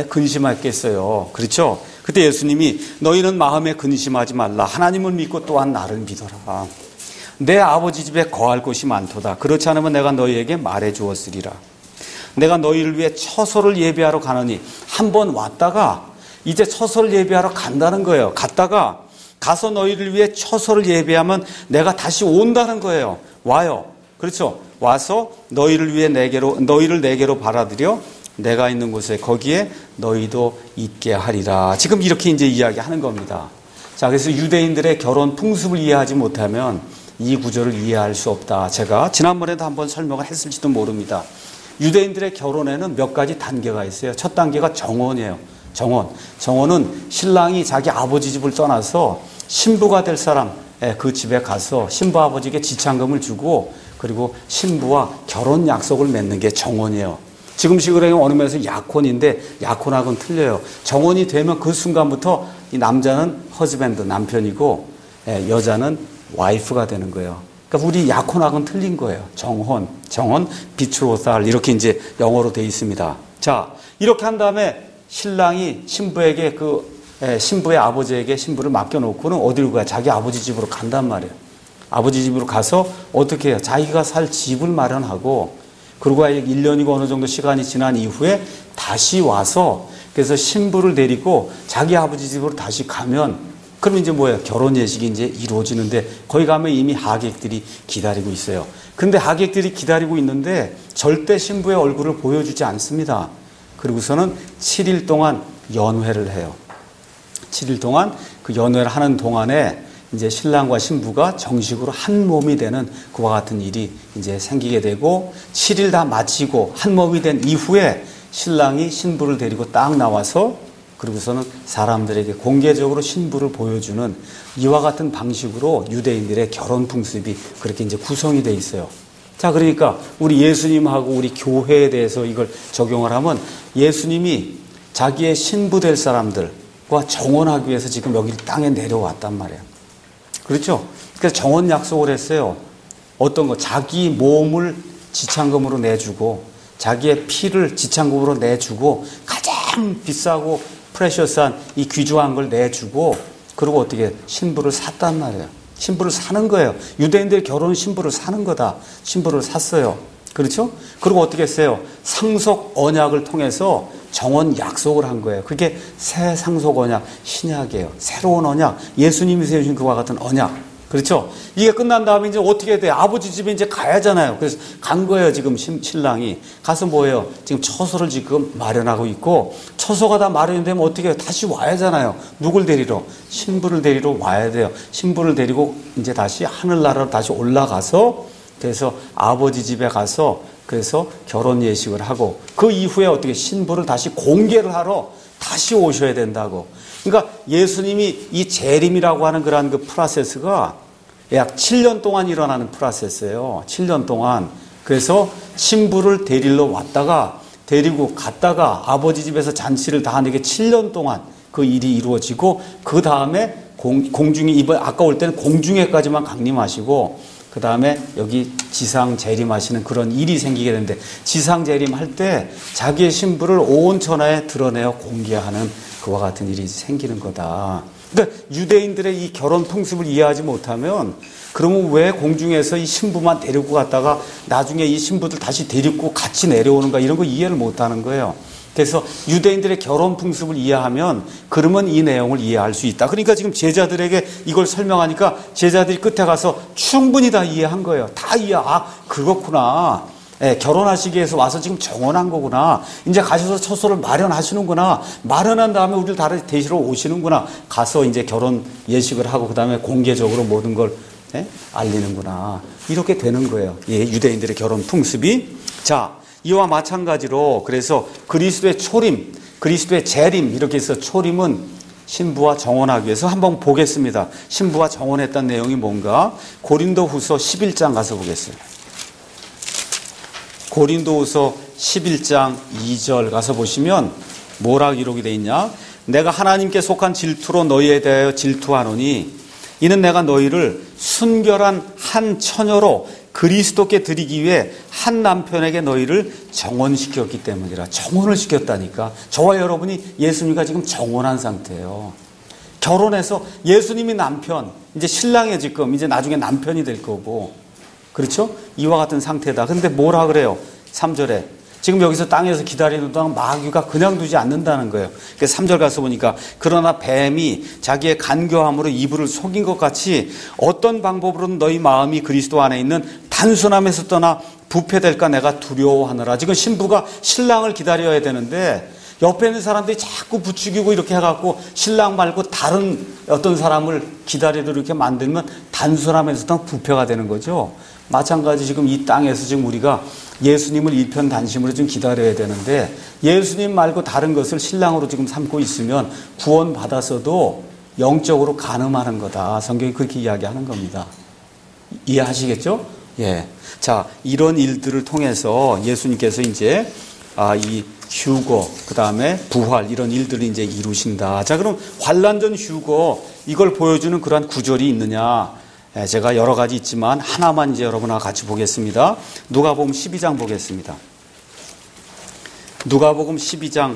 근심했겠어요. 그렇죠? 그때 예수님이 너희는 마음에 근심하지 말라. 하나님을 믿고 또한 나를 믿어라. 내 아버지 집에 거할 곳이 많도다. 그렇지 않으면 내가 너희에게 말해 주었으리라. 내가 너희를 위해 처소를 예비하러 가느니 한 번 왔다가 이제 처소를 예비하러 간다는 거예요. 갔다가 가서 너희를 위해 처소를 예비하면 내가 다시 온다는 거예요. 와요. 그렇죠? 와서 너희를 위해 내게로 너희를 내게로 받아들여 내가 있는 곳에 거기에 너희도 있게 하리라. 지금 이렇게 이제 이야기하는 겁니다. 자, 그래서 유대인들의 결혼 풍습을 이해하지 못하면 이 구절을 이해할 수 없다. 제가 지난번에도 한번 설명을 했을지도 모릅니다. 유대인들의 결혼에는 몇 가지 단계가 있어요. 첫 단계가 정혼이에요. 정혼. 정혼은 신랑이 자기 아버지 집을 떠나서 신부가 될 사람 그 집에 가서 신부 아버지에게 지참금을 주고 그리고 신부와 결혼 약속을 맺는 게 정혼이에요. 지금식으로 어느 면에서 약혼인데 약혼하고는 틀려요. 정혼이 되면 그 순간부터 이 남자는 허즈밴드, 남편이고 여자는 와이프가 되는 거예요. 그러니까 우리 약혼하고는 틀린 거예요. 정혼, 정혼, 비트로살 이렇게 이제 영어로 되어 있습니다. 자, 이렇게 한 다음에 신랑이 신부에게 그 신부의 아버지에게 신부를 맡겨놓고는 어디로 가요? 자기 아버지 집으로 간단 말이에요. 아버지 집으로 가서 어떻게 해요? 자기가 살 집을 마련하고 그리고 일 년이고 어느 정도 시간이 지난 이후에 다시 와서 그래서 신부를 데리고 자기 아버지 집으로 다시 가면 그러면 이제 뭐예요? 결혼 예식이 이제 이루어지는데 거기 가면 이미 하객들이 기다리고 있어요. 근데 하객들이 기다리고 있는데 절대 신부의 얼굴을 보여주지 않습니다. 그리고서는 칠 일 동안 연회를 해요. 칠 일 동안 그 연회를 하는 동안에 이제 신랑과 신부가 정식으로 한 몸이 되는 그와 같은 일이 이제 생기게 되고 칠 일 다 마치고 한 몸이 된 이후에 신랑이 신부를 데리고 딱 나와서 그리고서는 사람들에게 공개적으로 신부를 보여주는 이와 같은 방식으로 유대인들의 결혼 풍습이 그렇게 이제 구성이 돼 있어요. 자, 그러니까 우리 예수님하고 우리 교회에 대해서 이걸 적용을 하면 예수님이 자기의 신부 될 사람들과 정혼하기 위해서 지금 여기 땅에 내려왔단 말이에요. 그렇죠? 그래서 정혼 약속을 했어요. 어떤 거? 자기 몸을 지참금으로 내주고 자기의 피를 지참금으로 내주고 가장 비싸고 프레셔스한 이 귀중한 걸 내주고 그리고 어떻게 신부를 샀단 말이에요. 신부를 사는 거예요. 유대인들 결혼 신부를 사는 거다. 신부를 샀어요. 그렇죠? 그리고 어떻게 했어요? 상속 언약을 통해서 정혼 약속을 한 거예요. 그게 새 상속 언약, 신약이에요. 새로운 언약, 예수님이 세우신 그와 같은 언약. 그렇죠? 이게 끝난 다음에 이제 어떻게 돼요? 아버지 집에 이제 가야잖아요. 그래서 간 거예요, 지금 신랑이. 가서 뭐예요? 지금 처소를 지금 마련하고 있고, 처소가 다 마련이 되면 어떻게 해요? 다시 와야잖아요. 누굴 데리러? 신부를 데리러 와야 돼요. 신부를 데리고 이제 다시 하늘나라로 다시 올라가서, 그래서 아버지 집에 가서, 그래서 결혼 예식을 하고, 그 이후에 어떻게 신부를 다시 공개를 하러 다시 오셔야 된다고. 그러니까 예수님이 이 재림이라고 하는 그러한 그 프로세스가 약 칠 년 동안 일어나는 프로세스예요. 칠 년 동안. 그래서 신부를 데리러 왔다가 데리고 갔다가 아버지 집에서 잔치를 다 하는 게 칠 년 동안 그 일이 이루어지고 그 다음에 공중에 이번 아까 올 때는 공중에까지만 강림하시고 그 다음에 여기 지상 재림하시는 그런 일이 생기게 되는데 지상 재림할 때 자기의 신부를 온 천하에 드러내어 공개하는 그와 같은 일이 생기는 거다. 그러니까 유대인들의 이 결혼 풍습을 이해하지 못하면 그러면 왜 공중에서 이 신부만 데리고 갔다가 나중에 이 신부들 다시 데리고 같이 내려오는가 이런 거 이해를 못하는 거예요. 그래서 유대인들의 결혼 풍습을 이해하면 그러면 이 내용을 이해할 수 있다. 그러니까 지금 제자들에게 이걸 설명하니까 제자들이 끝에 가서 충분히 다 이해한 거예요. 다 이해. 아, 그렇구나. 예, 결혼하시기 위해서 와서 지금 정원한 거구나. 이제 가셔서 처소를 마련하시는구나. 마련한 다음에 우리를 다른 대시로 오시는구나. 가서 이제 결혼 예식을 하고 그 다음에 공개적으로 모든 걸 예? 알리는구나. 이렇게 되는 거예요. 예, 유대인들의 결혼 풍습이. 자, 이와 마찬가지로 그래서 그리스도의 초림, 그리스도의 재림 이렇게 해서 초림은 신부와 정혼하기 위해서 한번 보겠습니다. 신부와 정혼했다는 내용이 뭔가? 고린도후서 십일 장 가서 보겠어요. 고린도후서 십일 장 이 절 가서 보시면 뭐라 기록이 되어 있냐? 내가 하나님께 속한 질투로 너희에 대하여 질투하노니 이는 내가 너희를 순결한 한 처녀로 그리스도께 드리기 위해 한 남편에게 너희를 정혼시켰기 때문이라. 정혼을 시켰다니까. 저와 여러분이 예수님과 지금 정혼한 상태예요. 결혼해서 예수님이 남편, 이제 신랑이 지금 이제 나중에 남편이 될 거고, 그렇죠? 이와 같은 상태다. 근데 뭐라 그래요? 삼 절에 지금 여기서 땅에서 기다리는 동안 마귀가 그냥 두지 않는다는 거예요. 그래서 삼 절 가서 보니까 그러나 뱀이 자기의 간교함으로 이불을 속인 것 같이 어떤 방법으로든 너희 마음이 그리스도 안에 있는 단순함에서 떠나 부패될까 내가 두려워하느라. 지금 신부가 신랑을 기다려야 되는데 옆에 있는 사람들이 자꾸 부추기고 이렇게 해갖고 신랑 말고 다른 어떤 사람을 기다리도록 이렇게 만들면 단순함에서 떠나 부패가 되는 거죠. 마찬가지 지금 이 땅에서 지금 우리가 예수님을 일편단심으로 좀 기다려야 되는데 예수님 말고 다른 것을 신랑으로 지금 삼고 있으면 구원받아서도 영적으로 간음하는 거다. 성경이 그렇게 이야기하는 겁니다. 이해하시겠죠? 예. 자, 이런 일들을 통해서 예수님께서 이제 아, 이 휴거, 그 다음에 부활 이런 일들을 이제 이루신다. 자, 그럼 환난전 휴거 이걸 보여주는 그러한 구절이 있느냐? 제가 여러 가지 있지만 하나만 이제 여러분과 같이 보겠습니다. 누가복음 십이 장 보겠습니다. 누가복음 십이 장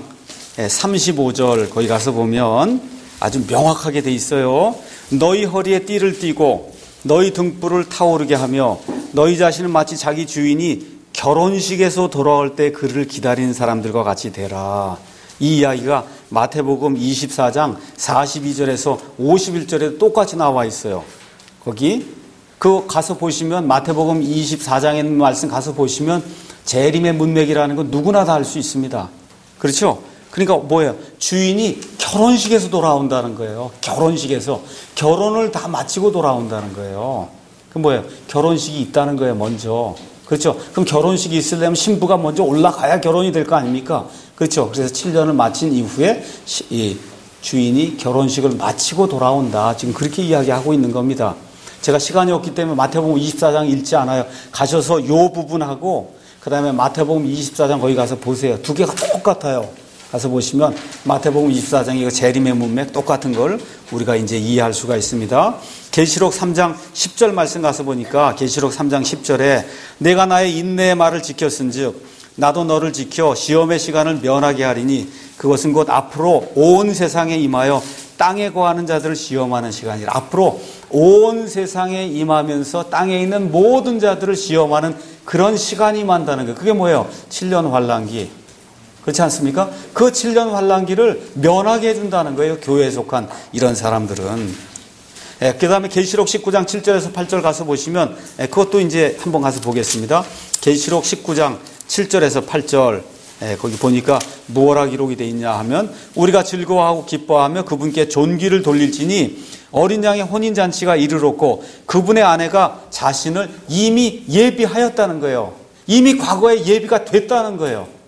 삼십오 절 거기 가서 보면 아주 명확하게 돼 있어요. 너희 허리에 띠를 띠고 너희 등불을 타오르게 하며 너희 자신은 마치 자기 주인이 결혼식에서 돌아올 때 그를 기다리는 사람들과 같이 되라. 이 이야기가 마태복음 이십사 장 사십이 절에서 오십일 절에 똑같이 나와 있어요. 거기 그 가서 보시면 마태복음 이십사 장에 있는 말씀 가서 보시면 재림의 문맥이라는 건 누구나 다 알 수 있습니다. 그렇죠? 그러니까 뭐예요? 주인이 결혼식에서 돌아온다는 거예요. 결혼식에서 결혼을 다 마치고 돌아온다는 거예요. 그 뭐예요? 결혼식이 있다는 거예요. 먼저. 그렇죠? 그럼 결혼식이 있으려면 신부가 먼저 올라가야 결혼이 될 거 아닙니까? 그렇죠? 그래서 칠 년을 마친 이후에 이 주인이 결혼식을 마치고 돌아온다. 지금 그렇게 이야기하고 있는 겁니다. 제가 시간이 없기 때문에 마태복음 이십사 장 읽지 않아요. 가셔서 이 부분하고 그 다음에 마태복음 이십사 장 거기 가서 보세요. 두 개가 똑같아요. 가서 보시면 마태복음 이십사 장이 이거 재림의 문맥 똑같은 걸 우리가 이제 이해할 수가 있습니다. 계시록 삼 장 십 절 말씀 가서 보니까 계시록 삼 장 십 절에 내가 나의 인내의 말을 지켰은즉 나도 너를 지켜 시험의 시간을 면하게 하리니 그것은 곧 앞으로 온 세상에 임하여 땅에 거하는 자들을 시험하는 시간이라. 앞으로 온 세상에 임하면서 땅에 있는 모든 자들을 시험하는 그런 시간이 임한다는 거예요. 그게 뭐예요? 칠 년 환란기. 그렇지 않습니까? 그 칠 년 환란기를 면하게 해준다는 거예요. 교회에 속한 이런 사람들은. 예, 그 다음에 계시록 십구 장 칠 절에서 팔 절 가서 보시면 예, 그것도 이제 한번 가서 보겠습니다. 계시록 십구 장 칠 절에서 팔 절 예, 거기 보니까 뭐라 기록이 되어 있냐 하면 우리가 즐거워하고 기뻐하며 그분께 존귀를 돌릴지니 어린 양의 혼인잔치가 이르렀고 그분의 아내가 자신을 이미 예비하였다는 거예요. 이미 과거에 예비가 됐다는 거예요.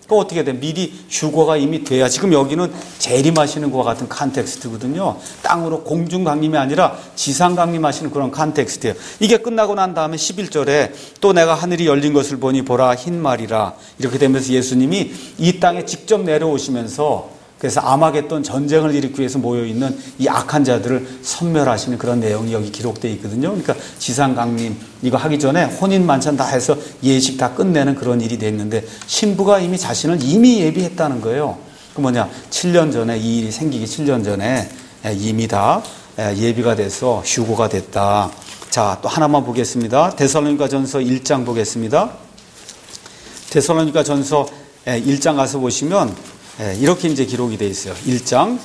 그 어떻게 돼? 미리 휴거가 이미 돼야. 지금 여기는 재림하시는 것과 같은 컨텍스트거든요. 땅으로 공중 강림이 아니라 지상 강림하시는 그런 컨텍스트예요. 이게 끝나고 난 다음에 십일 절에 또 내가 하늘이 열린 것을 보니 보라 흰 말이라. 이렇게 되면서 예수님이 이 땅에 직접 내려오시면서 그래서 아마겟돈 전쟁을 일으키기 위해서 모여있는 이 악한 자들을 섬멸하시는 그런 내용이 여기 기록되어 있거든요. 그러니까 지상 강림 이거 하기 전에 혼인 만찬 다 해서 예식 다 끝내는 그런 일이 됐는데 신부가 이미 자신을 이미 예비했다는 거예요. 그 뭐냐, 칠 년 전에 이 일이 생기기 칠 년 전에 이미 다 예비가 돼서 휴거가 됐다. 자, 또 하나만 보겠습니다. 데살로니가전서 일 장 보겠습니다. 데살로니가전서 일 장 가서 보시면 이렇게 이제 기록이 되어 있어요. 일 장,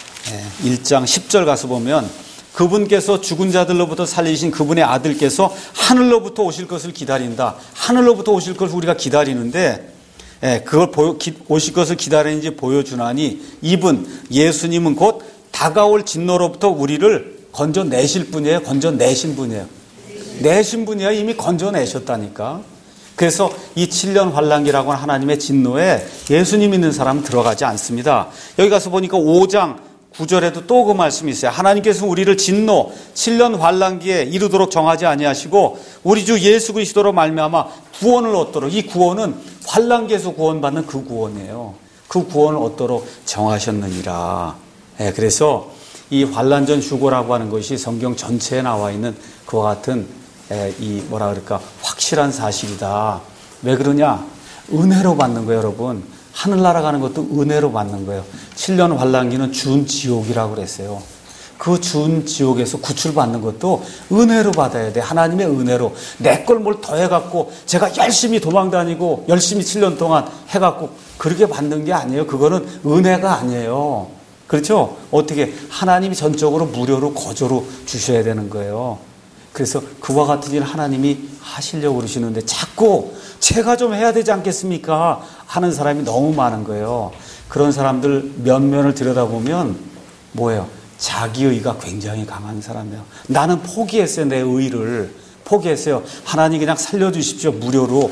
일 장 십 절 가서 보면 그분께서 죽은 자들로부터 살리신 그분의 아들께서 하늘로부터 오실 것을 기다린다. 하늘로부터 오실 것을 우리가 기다리는데 그걸 보여, 오실 것을 기다리는지 보여주나니 이분 예수님은 곧 다가올 진노로부터 우리를 건져내실 분이에요. 건져내신 분이에요. 내신 분이에요. 이미 건져내셨다니까. 그래서 이 칠 년 환란기라고 하는 하나님의 진노에 예수님 믿는 사람은 들어가지 않습니다. 여기 가서 보니까 오 장 구 절에도 또 그 말씀이 있어요. 하나님께서 우리를 진노 칠 년 환란기에 이르도록 정하지 아니하시고 우리 주 예수 그리스도로 말미암아 구원을 얻도록, 이 구원은 환란기에서 구원받는 그 구원이에요. 그 구원을 얻도록 정하셨느니라. 네, 그래서 이 환란전 휴거라고 하는 것이 성경 전체에 나와 있는 그와 같은 이 뭐라 그럴까 확실한 사실이다. 왜 그러냐? 은혜로 받는 거예요, 여러분. 하늘나라 가는 것도 은혜로 받는 거예요. 칠 년 환란기는 준 지옥이라고 그랬어요. 그 준 지옥에서 구출받는 것도 은혜로 받아야 돼. 하나님의 은혜로. 내 걸 뭘 더 해갖고 제가 열심히 도망다니고 열심히 칠 년 동안 해갖고 그렇게 받는 게 아니에요. 그거는 은혜가 아니에요. 그렇죠? 어떻게 하나님이 전적으로 무료로 거저로 주셔야 되는 거예요. 그래서 그와 같은 일 하나님이 하시려고 그러시는데 자꾸 제가 좀 해야 되지 않겠습니까? 하는 사람이 너무 많은 거예요. 그런 사람들 면면을 들여다보면 뭐예요? 자기의가 굉장히 강한 사람이에요. 나는 포기했어요. 내 의를 포기했어요. 하나님 그냥 살려주십시오. 무료로,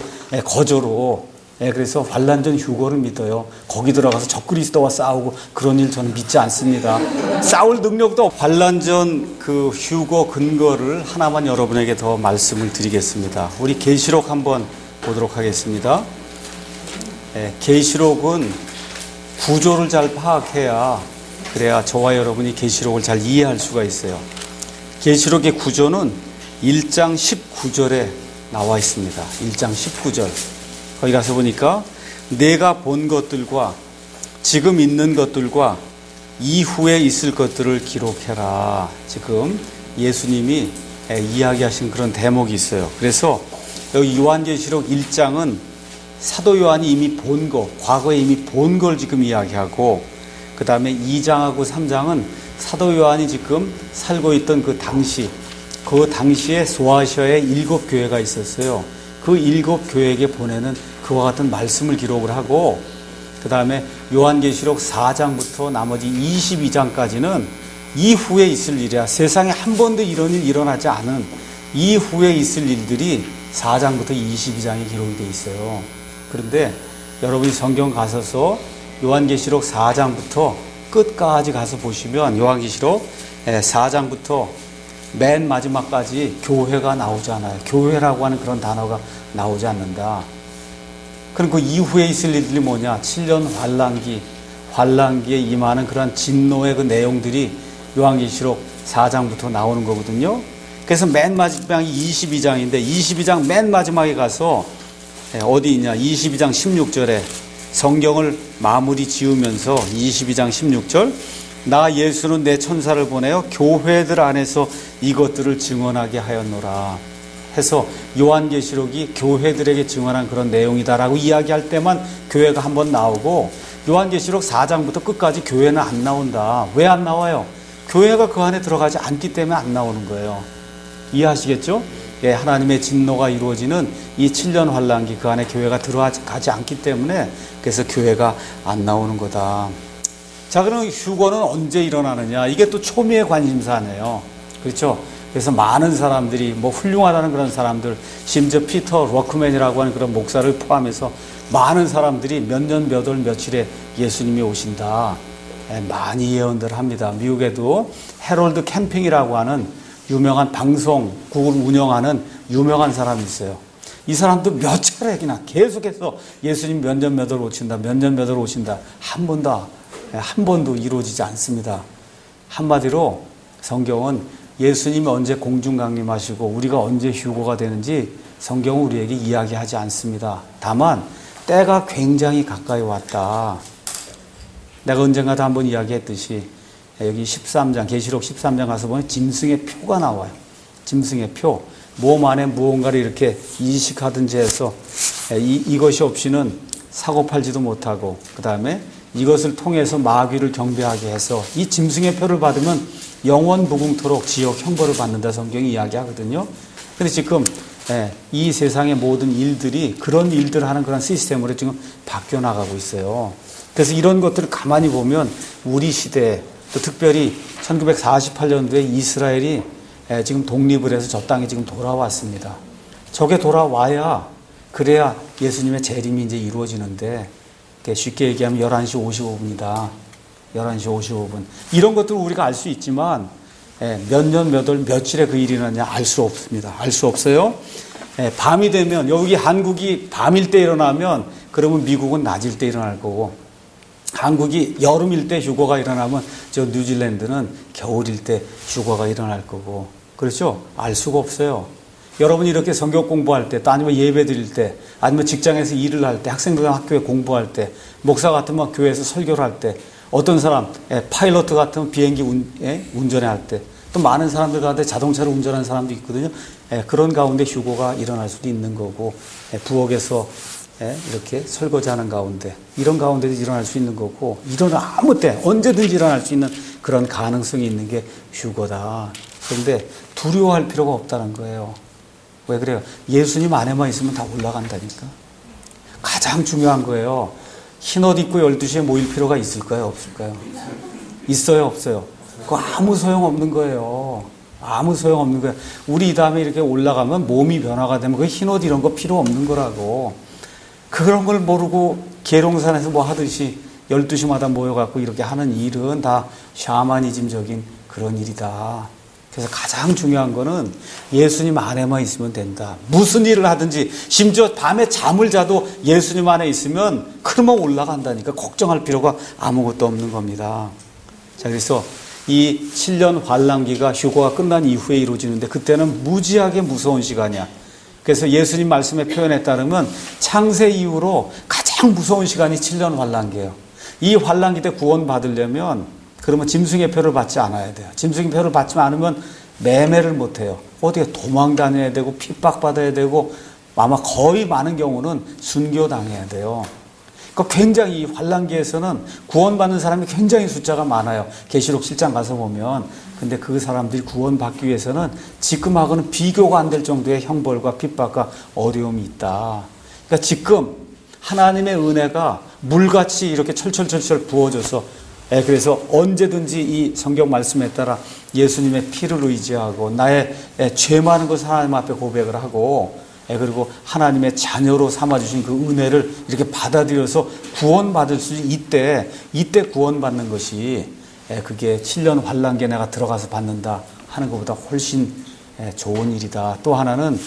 거저로. 그래서 환란전 휴거를 믿어요. 거기 들어가서 적그리스도와 싸우고 그런 일 저는 믿지 않습니다. 싸울 능력도. 환란전 그 휴거 근거를 하나만 여러분에게 더 말씀을 드리겠습니다. 우리 계시록 한번 보도록 하겠습니다. 계시록은 구조를 잘 파악해야, 그래야 저와 여러분이 계시록을 잘 이해할 수가 있어요. 계시록의 구조는 일 장 십구 절에 나와 있습니다. 일 장 십구 절. 거기 가서 보니까 내가 본 것들과 지금 있는 것들과 이후에 있을 것들을 기록해라. 지금 예수님이 이야기하신 그런 대목이 있어요. 그래서 여기 요한계시록 일 장은 사도 요한이 이미 본 거, 과거에 이미 본 걸 지금 이야기하고, 그 다음에 이 장하고 삼 장은 사도 요한이 지금 살고 있던 그 당시, 그 당시에 소아시아에 일곱 교회가 있었어요. 그 일곱 교회에게 보내는 그와 같은 말씀을 기록을 하고, 그 다음에 요한계시록 사 장부터 나머지 이십이 장까지는 이후에 있을 일이야. 세상에 한 번도 이런 일 일어나지 않은 이후에 있을 일들이 사 장부터 이십이 장에 기록이 되어 있어요. 그런데 여러분이 성경 가셔서 요한계시록 사 장부터 끝까지 가서 보시면 요한계시록 사 장부터 맨 마지막까지 교회가 나오지 않아요. 교회라고 하는 그런 단어가 나오지 않는다. 그럼 그 이후에 있을 일들이 뭐냐? 칠 년 환란기, 환란기에 임하는 그런 진노의 그 내용들이 요한계시록 사 장부터 나오는 거거든요. 그래서 맨 마지막이 이십이 장인데 이십이 장 맨 마지막에 가서 어디 있냐? 이십이 장 십육 절에 성경을 마무리 지으면서 이십이 장 십육 절, 나 예수는 내 천사를 보내어 교회들 안에서 이것들을 증언하게 하였노라 해서 요한계시록이 교회들에게 증언한 그런 내용이다라고 이야기할 때만 교회가 한번 나오고, 요한계시록 사 장부터 끝까지 교회는 안 나온다. 왜 안 나와요? 교회가 그 안에 들어가지 않기 때문에 안 나오는 거예요. 이해하시겠죠? 예, 하나님의 진노가 이루어지는 이 칠 년 환란기, 그 안에 교회가 들어가지 않기 때문에 그래서 교회가 안 나오는 거다. 자, 그럼 휴거는 언제 일어나느냐? 이게 또 초미의 관심사네요. 그렇죠? 그래서 많은 사람들이 뭐 훌륭하다는 그런 사람들, 심지어 피터 워크맨이라고 하는 그런 목사를 포함해서 많은 사람들이 몇 년 몇 월 며칠에 예수님이 오신다 많이 예언들 합니다. 미국에도 해럴드 캠핑이라고 하는 유명한 방송국을 운영하는 유명한 사람이 있어요. 이 사람도 몇 차례나 계속해서 예수님 몇 년 몇 월 오신다, 몇 년 몇 월 오신다. 한 번도, 한 번도 이루어지지 않습니다. 한마디로 성경은 예수님이 언제 공중 강림하시고 우리가 언제 휴거가 되는지 성경은 우리에게 이야기하지 않습니다. 다만 때가 굉장히 가까이 왔다. 내가 언젠가도 한번 이야기했듯이 여기 십삼 장, 계시록 십삼 장 가서 보면 짐승의 표가 나와요. 짐승의 표. 몸 안에 무언가를 이렇게 이식하든지 해서 이, 이것이 없이는 사고 팔지도 못하고 그 다음에 이것을 통해서 마귀를 경배하게 해서 이 짐승의 표를 받으면 영원 무궁토록 지옥 형벌을 받는다 성경이 이야기하거든요. 근데 지금 이 세상의 모든 일들이 그런 일들을 하는 그런 시스템으로 지금 바뀌어 나가고 있어요. 그래서 이런 것들을 가만히 보면 우리 시대 또 특별히 천구백사십팔 년도에 이스라엘이 지금 독립을 해서 저 땅에 지금 돌아왔습니다. 저게 돌아와야 그래야 예수님의 재림이 이제 이루어지는데 쉽게 얘기하면 열한 시 오십오 분이다. 열한 시 오십오 분. 이런 것들을 우리가 알 수 있지만 몇 년 몇 월 며칠에 그 일이 일어나냐 알 수 없습니다. 알 수 없어요. 밤이 되면 여기 한국이 밤일 때 일어나면 그러면 미국은 낮일 때 일어날 거고 한국이 여름일 때 휴거가 일어나면 저 뉴질랜드는 겨울일 때 휴거가 일어날 거고 그렇죠? 알 수가 없어요. 여러분이 이렇게 성경 공부할 때 또 아니면 예배 드릴 때 아니면 직장에서 일을 할 때 학생들 학교에 공부할 때 목사 같으면 교회에서 설교를 할 때 어떤 사람 파일럿 같으면 비행기 운, 예? 운전을 할 때 또 많은 사람들 가운데 자동차를 운전하는 사람도 있거든요. 예, 그런 가운데 휴거가 일어날 수도 있는 거고 예, 부엌에서 예, 이렇게 설거지하는 가운데 이런 가운데도 일어날 수 있는 거고 이런 아무 때 언제든지 일어날 수 있는 그런 가능성이 있는 게 휴거다. 그런데 두려워할 필요가 없다는 거예요. 왜 그래요? 예수님 안에만 있으면 다 올라간다니까. 가장 중요한 거예요. 흰 옷 입고 열두 시에 모일 필요가 있을까요? 없을까요? 있어요? 없어요? 그거 아무 소용없는 거예요. 아무 소용없는 거예요. 우리 이 다음에 이렇게 올라가면 몸이 변화가 되면 그 흰 옷 이런 거 필요 없는 거라고. 그런 걸 모르고 계룡산에서 뭐 하듯이 열두 시마다 모여갖고 이렇게 하는 일은 다 샤머니즘적인 그런 일이다. 그래서 가장 중요한 거는 예수님 안에만 있으면 된다. 무슨 일을 하든지 심지어 밤에 잠을 자도 예수님 안에 있으면 그러면 올라간다니까 걱정할 필요가 아무것도 없는 겁니다. 자, 그래서 이 칠 년 환란기가 휴거가 끝난 이후에 이루어지는데 그때는 무지하게 무서운 시간이야. 그래서 예수님 말씀의 표현에 따르면 창세 이후로 가장 무서운 시간이 칠 년 환란기예요. 이 환란기 때 구원 받으려면 그러면 짐승의 표를 받지 않아야 돼요. 짐승의 표를 받지 않으면 매매를 못 해요. 어디에 도망 다녀야 되고 핍박받아야 되고 아마 거의 많은 경우는 순교당해야 돼요. 그러니까 굉장히 이 환란기에서는 구원받는 사람이 굉장히 숫자가 많아요. 계시록 칠 장 가서 보면. 근데 그 사람들이 구원받기 위해서는 지금하고는 비교가 안 될 정도의 형벌과 핍박과 어려움이 있다. 그러니까 지금 하나님의 은혜가 물같이 이렇게 철철철철 부어져서 예, 그래서 언제든지 이 성경 말씀에 따라 예수님의 피를 의지하고 나의 예, 죄 많은 것을 하나님 앞에 고백을 하고 예, 그리고 하나님의 자녀로 삼아주신 그 은혜를 이렇게 받아들여서 구원받을 수 이때 이때 구원받는 것이 예, 그게 칠 년 환란기에 내가 들어가서 받는다 하는 것보다 훨씬 예, 좋은 일이다. 또 하나는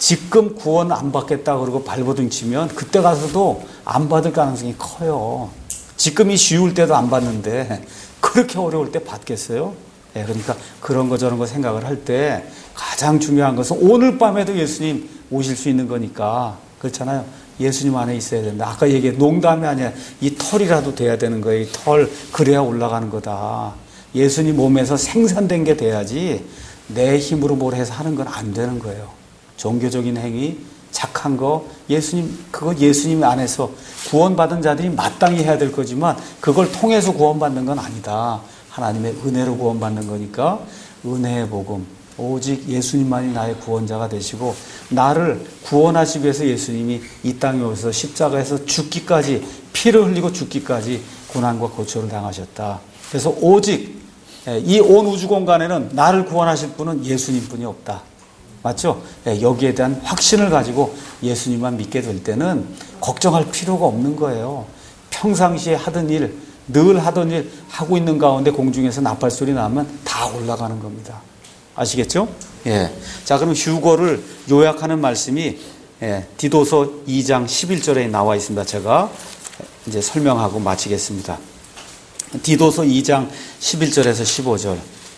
지금 구원 안 받겠다 그러고 발버둥 치면 그때 가서도 안 받을 가능성이 커요. 지금이 쉬울 때도 안 받는데 그렇게 어려울 때 받겠어요? 예, 그러니까 그런 거 저런 거 생각을 할 때 가장 중요한 것은 오늘 밤에도 예수님 오실 수 있는 거니까 그렇잖아요. 예수님 안에 있어야 된다. 아까 얘기해 농담이 아니라 이 털이라도 돼야 되는 거예요. 이 털 그래야 올라가는 거다. 예수님 몸에서 생산된 게 돼야지 내 힘으로 뭘 해서 하는 건 안 되는 거예요. 종교적인 행위 착한 거 예수님 그거 예수님 안에서 구원받은 자들이 마땅히 해야 될 거지만 그걸 통해서 구원받는 건 아니다. 하나님의 은혜로 구원받는 거니까 은혜의 복음 오직 예수님만이 나의 구원자가 되시고 나를 구원하시기 위해서 예수님이 이 땅에 오셔서 십자가에서 죽기까지 피를 흘리고 죽기까지 고난과 고초를 당하셨다. 그래서 오직 이 온 우주 공간에는 나를 구원하실 분은 예수님뿐이 없다. 맞죠? 예, 여기에 대한 확신을 가지고 예수님만 믿게 될 때는 걱정할 필요가 없는 거예요. 평상시에 하던 일, 늘 하던 일 하고 있는 가운데 공중에서 나팔 소리 나면 다 올라가는 겁니다. 아시겠죠? 예. 자, 그럼 휴거를 요약하는 말씀이 예, 디도서 이 장 십일 절에 나와 있습니다. 제가 이제 설명하고 마치겠습니다. 디도서 이 장 십일 절에서 십오 절.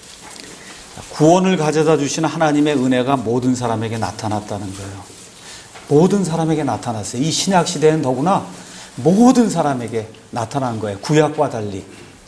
구원을 가져다 주시는 하나님의 은혜가 모든 사람에게 나타났다는 거예요. 모든 사람에게 나타났어요. 이 신약 시대는 더구나 모든 사람에게 나타난 거예요. 구약과 달리.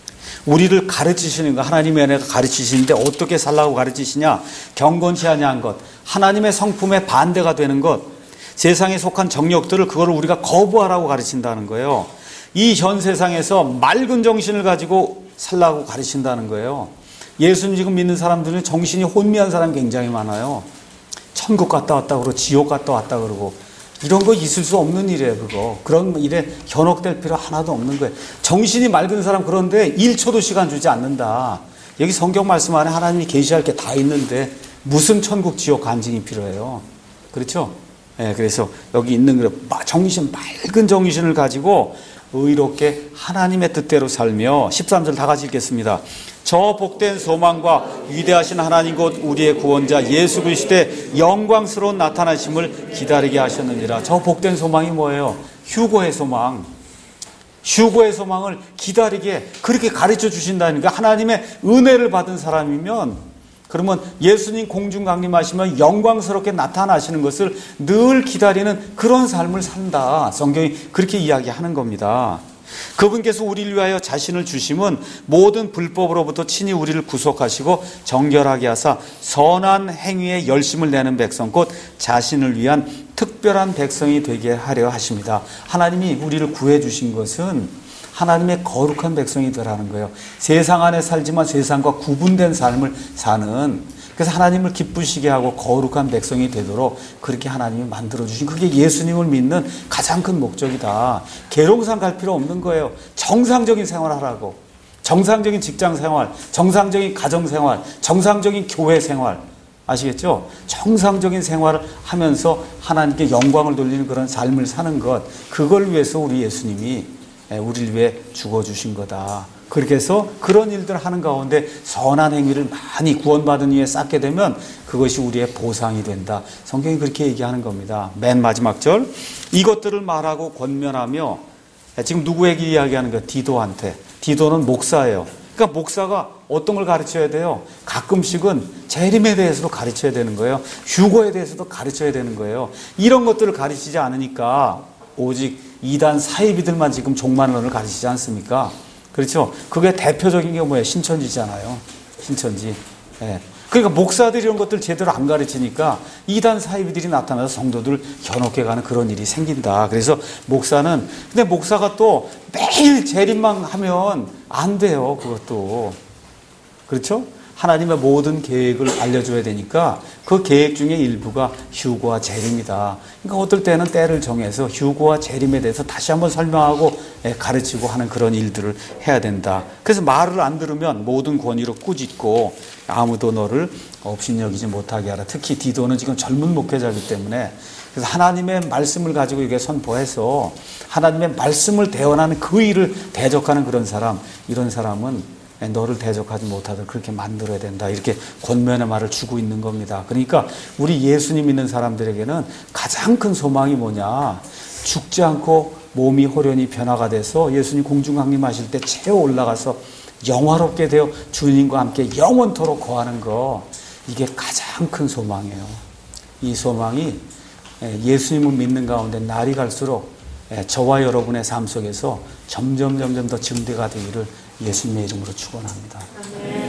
우리를 가르치시는 거, 하나님의 은혜가 가르치시는데 어떻게 살라고 가르치시냐? 경건치 아니한 것, 하나님의 성품에 반대가 되는 것, 세상에 속한 정욕들을 그거를 우리가 거부하라고 가르친다는 거예요. 이 현 세상에서 맑은 정신을 가지고 살라고 가르친다는 거예요. 예수님 지금 믿는 사람들은 정신이 혼미한 사람이 굉장히 많아요. 천국 갔다 왔다 그러고 지옥 갔다 왔다 그러고 이런 거 있을 수 없는 일이에요. 그거 그런 일에 현혹될 필요 하나도 없는 거예요. 정신이 맑은 사람 그런데 일 초도 시간 주지 않는다. 여기 성경 말씀 안에 하나님이 계시할 게 다 있는데 무슨 천국 지옥 간증이 필요해요. 그렇죠? 네, 그래서 여기 있는 그 정신, 맑은 정신을 가지고 의롭게 하나님의 뜻대로 살며 십삼 절 다 같이 읽겠습니다. 저 복된 소망과 위대하신 하나님 곧 우리의 구원자 예수 그리스도의 영광스러운 나타나심을 기다리게 하셨느니라. 저 복된 소망이 뭐예요? 휴거의 소망. 휴거의 소망을 기다리게 그렇게 가르쳐 주신다니까. 하나님의 은혜를 받은 사람이면 그러면 예수님 공중 강림하시면 영광스럽게 나타나시는 것을 늘 기다리는 그런 삶을 산다. 성경이 그렇게 이야기하는 겁니다. 그분께서 우리를 위하여 자신을 주심은 모든 불법으로부터 친히 우리를 구속하시고 정결하게 하사 선한 행위에 열심을 내는 백성 곧 자신을 위한 특별한 백성이 되게 하려 하십니다. 하나님이 우리를 구해 주신 것은 하나님의 거룩한 백성이 되라는 거예요. 세상 안에 살지만 세상과 구분된 삶을 사는, 그래서 하나님을 기쁘시게 하고 거룩한 백성이 되도록 그렇게 하나님이 만들어주신, 그게 예수님을 믿는 가장 큰 목적이다. 계룡산 갈 필요 없는 거예요. 정상적인 생활하라고. 정상적인 직장 생활, 정상적인 가정 생활, 정상적인 교회 생활. 아시겠죠? 정상적인 생활을 하면서 하나님께 영광을 돌리는 그런 삶을 사는 것, 그걸 위해서 우리 예수님이 우리를 위해 죽어주신 거다. 그렇게 해서 그런 일들을 하는 가운데 선한 행위를 많이 구원받은 이후에 쌓게 되면 그것이 우리의 보상이 된다. 성경이 그렇게 얘기하는 겁니다. 맨 마지막 절, 이것들을 말하고 권면하며, 지금 누구에게 이야기하는 거예요? 디도한테. 디도는 목사예요. 그러니까 목사가 어떤 걸 가르쳐야 돼요? 가끔씩은 재림에 대해서도 가르쳐야 되는 거예요. 휴거에 대해서도 가르쳐야 되는 거예요. 이런 것들을 가르치지 않으니까 오직 이단 사이비들만 지금 종말론을 가르치지 않습니까? 그렇죠? 그게 대표적인 게 뭐예요? 신천지잖아요. 신천지. 예. 그러니까 목사들이 이런 것들 제대로 안 가르치니까 이단 사이비들이 나타나서 성도들 현혹해 가는 그런 일이 생긴다. 그래서 목사는, 근데 목사가 또 매일 재림만 하면 안 돼요. 그것도. 그렇죠? 하나님의 모든 계획을 알려줘야 되니까 그 계획 중에 일부가 휴거와 재림이다. 그러니까 어떨 때는 때를 정해서 휴거와 재림에 대해서 다시 한번 설명하고 가르치고 하는 그런 일들을 해야 된다. 그래서 말을 안 들으면 모든 권위로 꾸짖고 아무도 너를 업신여기지 못하게 하라. 특히 디도는 지금 젊은 목회자이기 때문에, 그래서 하나님의 말씀을 가지고 이게 선포해서 하나님의 말씀을 대언하는 그 일을 대적하는 그런 사람, 이런 사람은 너를 대적하지 못하도록 그렇게 만들어야 된다. 이렇게 권면의 말을 주고 있는 겁니다. 그러니까 우리 예수님 믿는 사람들에게는 가장 큰 소망이 뭐냐? 죽지 않고 몸이 호련히 변화가 돼서 예수님 공중 강림하실 때 채워 올라가서 영화롭게 되어 주님과 함께 영원토록 거하는 거, 이게 가장 큰 소망이에요. 이 소망이 예수님을 믿는 가운데 날이 갈수록 저와 여러분의 삶 속에서 점점 점점 더 증대가 되기를 예수님의 이름으로 축원합니다.